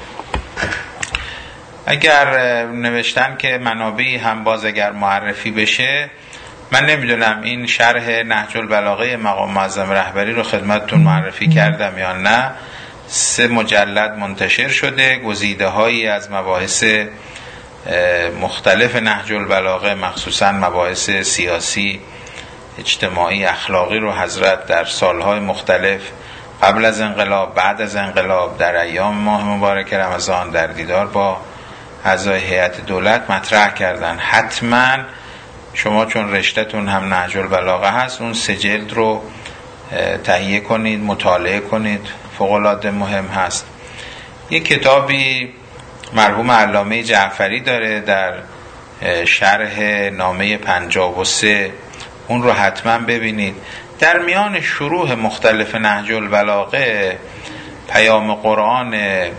A: اگر نوشتن که منابعی هم باز اگر معرفی بشه، من نمیدونم این شرح نهج البلاغه مقام معظم رهبری رو خدمتتون معرفی کردم یا نه. 3 مجلد منتشر شده، گزیده هایی از مباحث مختلف نهج البلاغه، مخصوصا مباحث سیاسی، اجتماعی، اخلاقی رو حضرت در سالهای مختلف قبل از انقلاب، بعد از انقلاب، در ایام ماه مبارک رمضان در دیدار با اعضای هیئت دولت مطرح کردن. حتما شما چون رشته‌تون هم نهج البلاغه هست، اون 3 جلد رو تهیه کنید، مطالعه کنید، فوق‌العاده مهم هست. یک کتابی مرحوم علامه جعفری داره در شرح نامه 53، اون رو حتما ببینید. در میان شروح مختلف نهج البلاغه پیام قرآن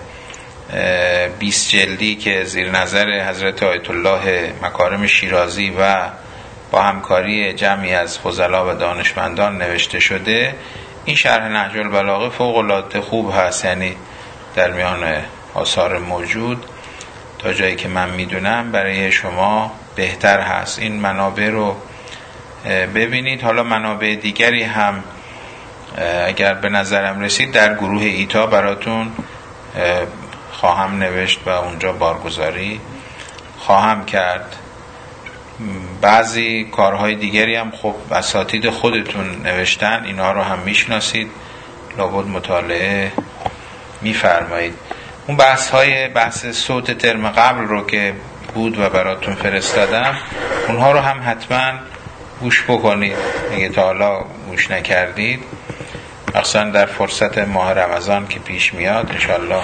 A: 20 جلدی که زیر نظر حضرت آیت الله مکارم شیرازی و با همکاری جمعی از فضلا و دانشمندان نوشته شده، این شرح نهج البلاغه فوق العاده خوب هست. یعنی در میان آثار موجود تا جایی که من میدونم برای شما بهتر هست. این منابع رو ببینید. حالا منابع دیگری هم اگر به نظرم رسید در گروه ایتا براتون خواهم نوشت و اونجا بارگذاری خواهم کرد. بعضی کارهای دیگری هم خب اساتید خودتون نوشتن، اینا رو هم میشناسید، لابد مطالعه میفرمایید. اون بحث صوت ترم قبل رو که بود و براتون فرستادم، اونها رو هم حتما گوش بکنید اگه تا حالا گوش نکردید، مخصوصا در فرصت ماه رمضان که پیش میاد انشالله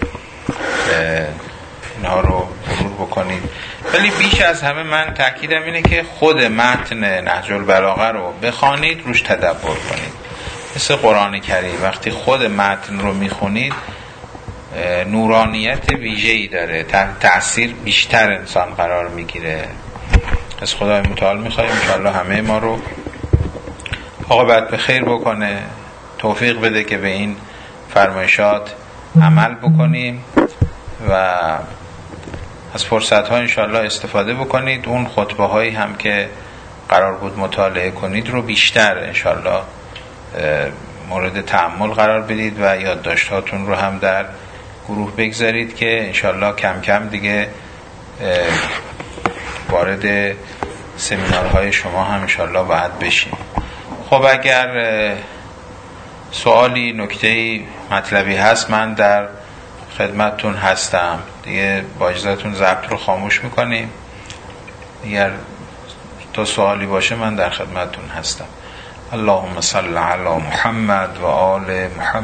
A: اینها رو مرور بکنید. ولی بیش از همه من تأکیدم اینه که خود متن نهج البلاغه رو بخوانید، روش تدبر کنید. مثل قرآن کریم وقتی خود متن رو میخونید نورانیت ویژه‌ای داره، تأثیر بیشتر انسان قرار میگیره. از خدای متعال میخوایم انشاءالله همه ما رو عاقبت به خیر بکنه، توفیق بده که به این فرمایشات عمل بکنیم و از فرصت ها انشاءالله استفاده بکنید. اون خطبه هایی هم که قرار بود مطالعه کنید رو بیشتر انشاءالله مورد تأمل قرار بدید و یادداشتاتون رو هم در گروه بگذارید که انشاءالله کم کم دیگه وارد سمینارهای شما هم انشاءالله باید بشیم. خب اگر سوالی، نکته‌ای، مطلبی هست من در خدمتتون هستم. دیگه با اجازهتون ضبط رو خاموش میکنیم. اگر تا سوالی باشه من در خدمتتون هستم. اللهم صل علی محمد و آل محمد.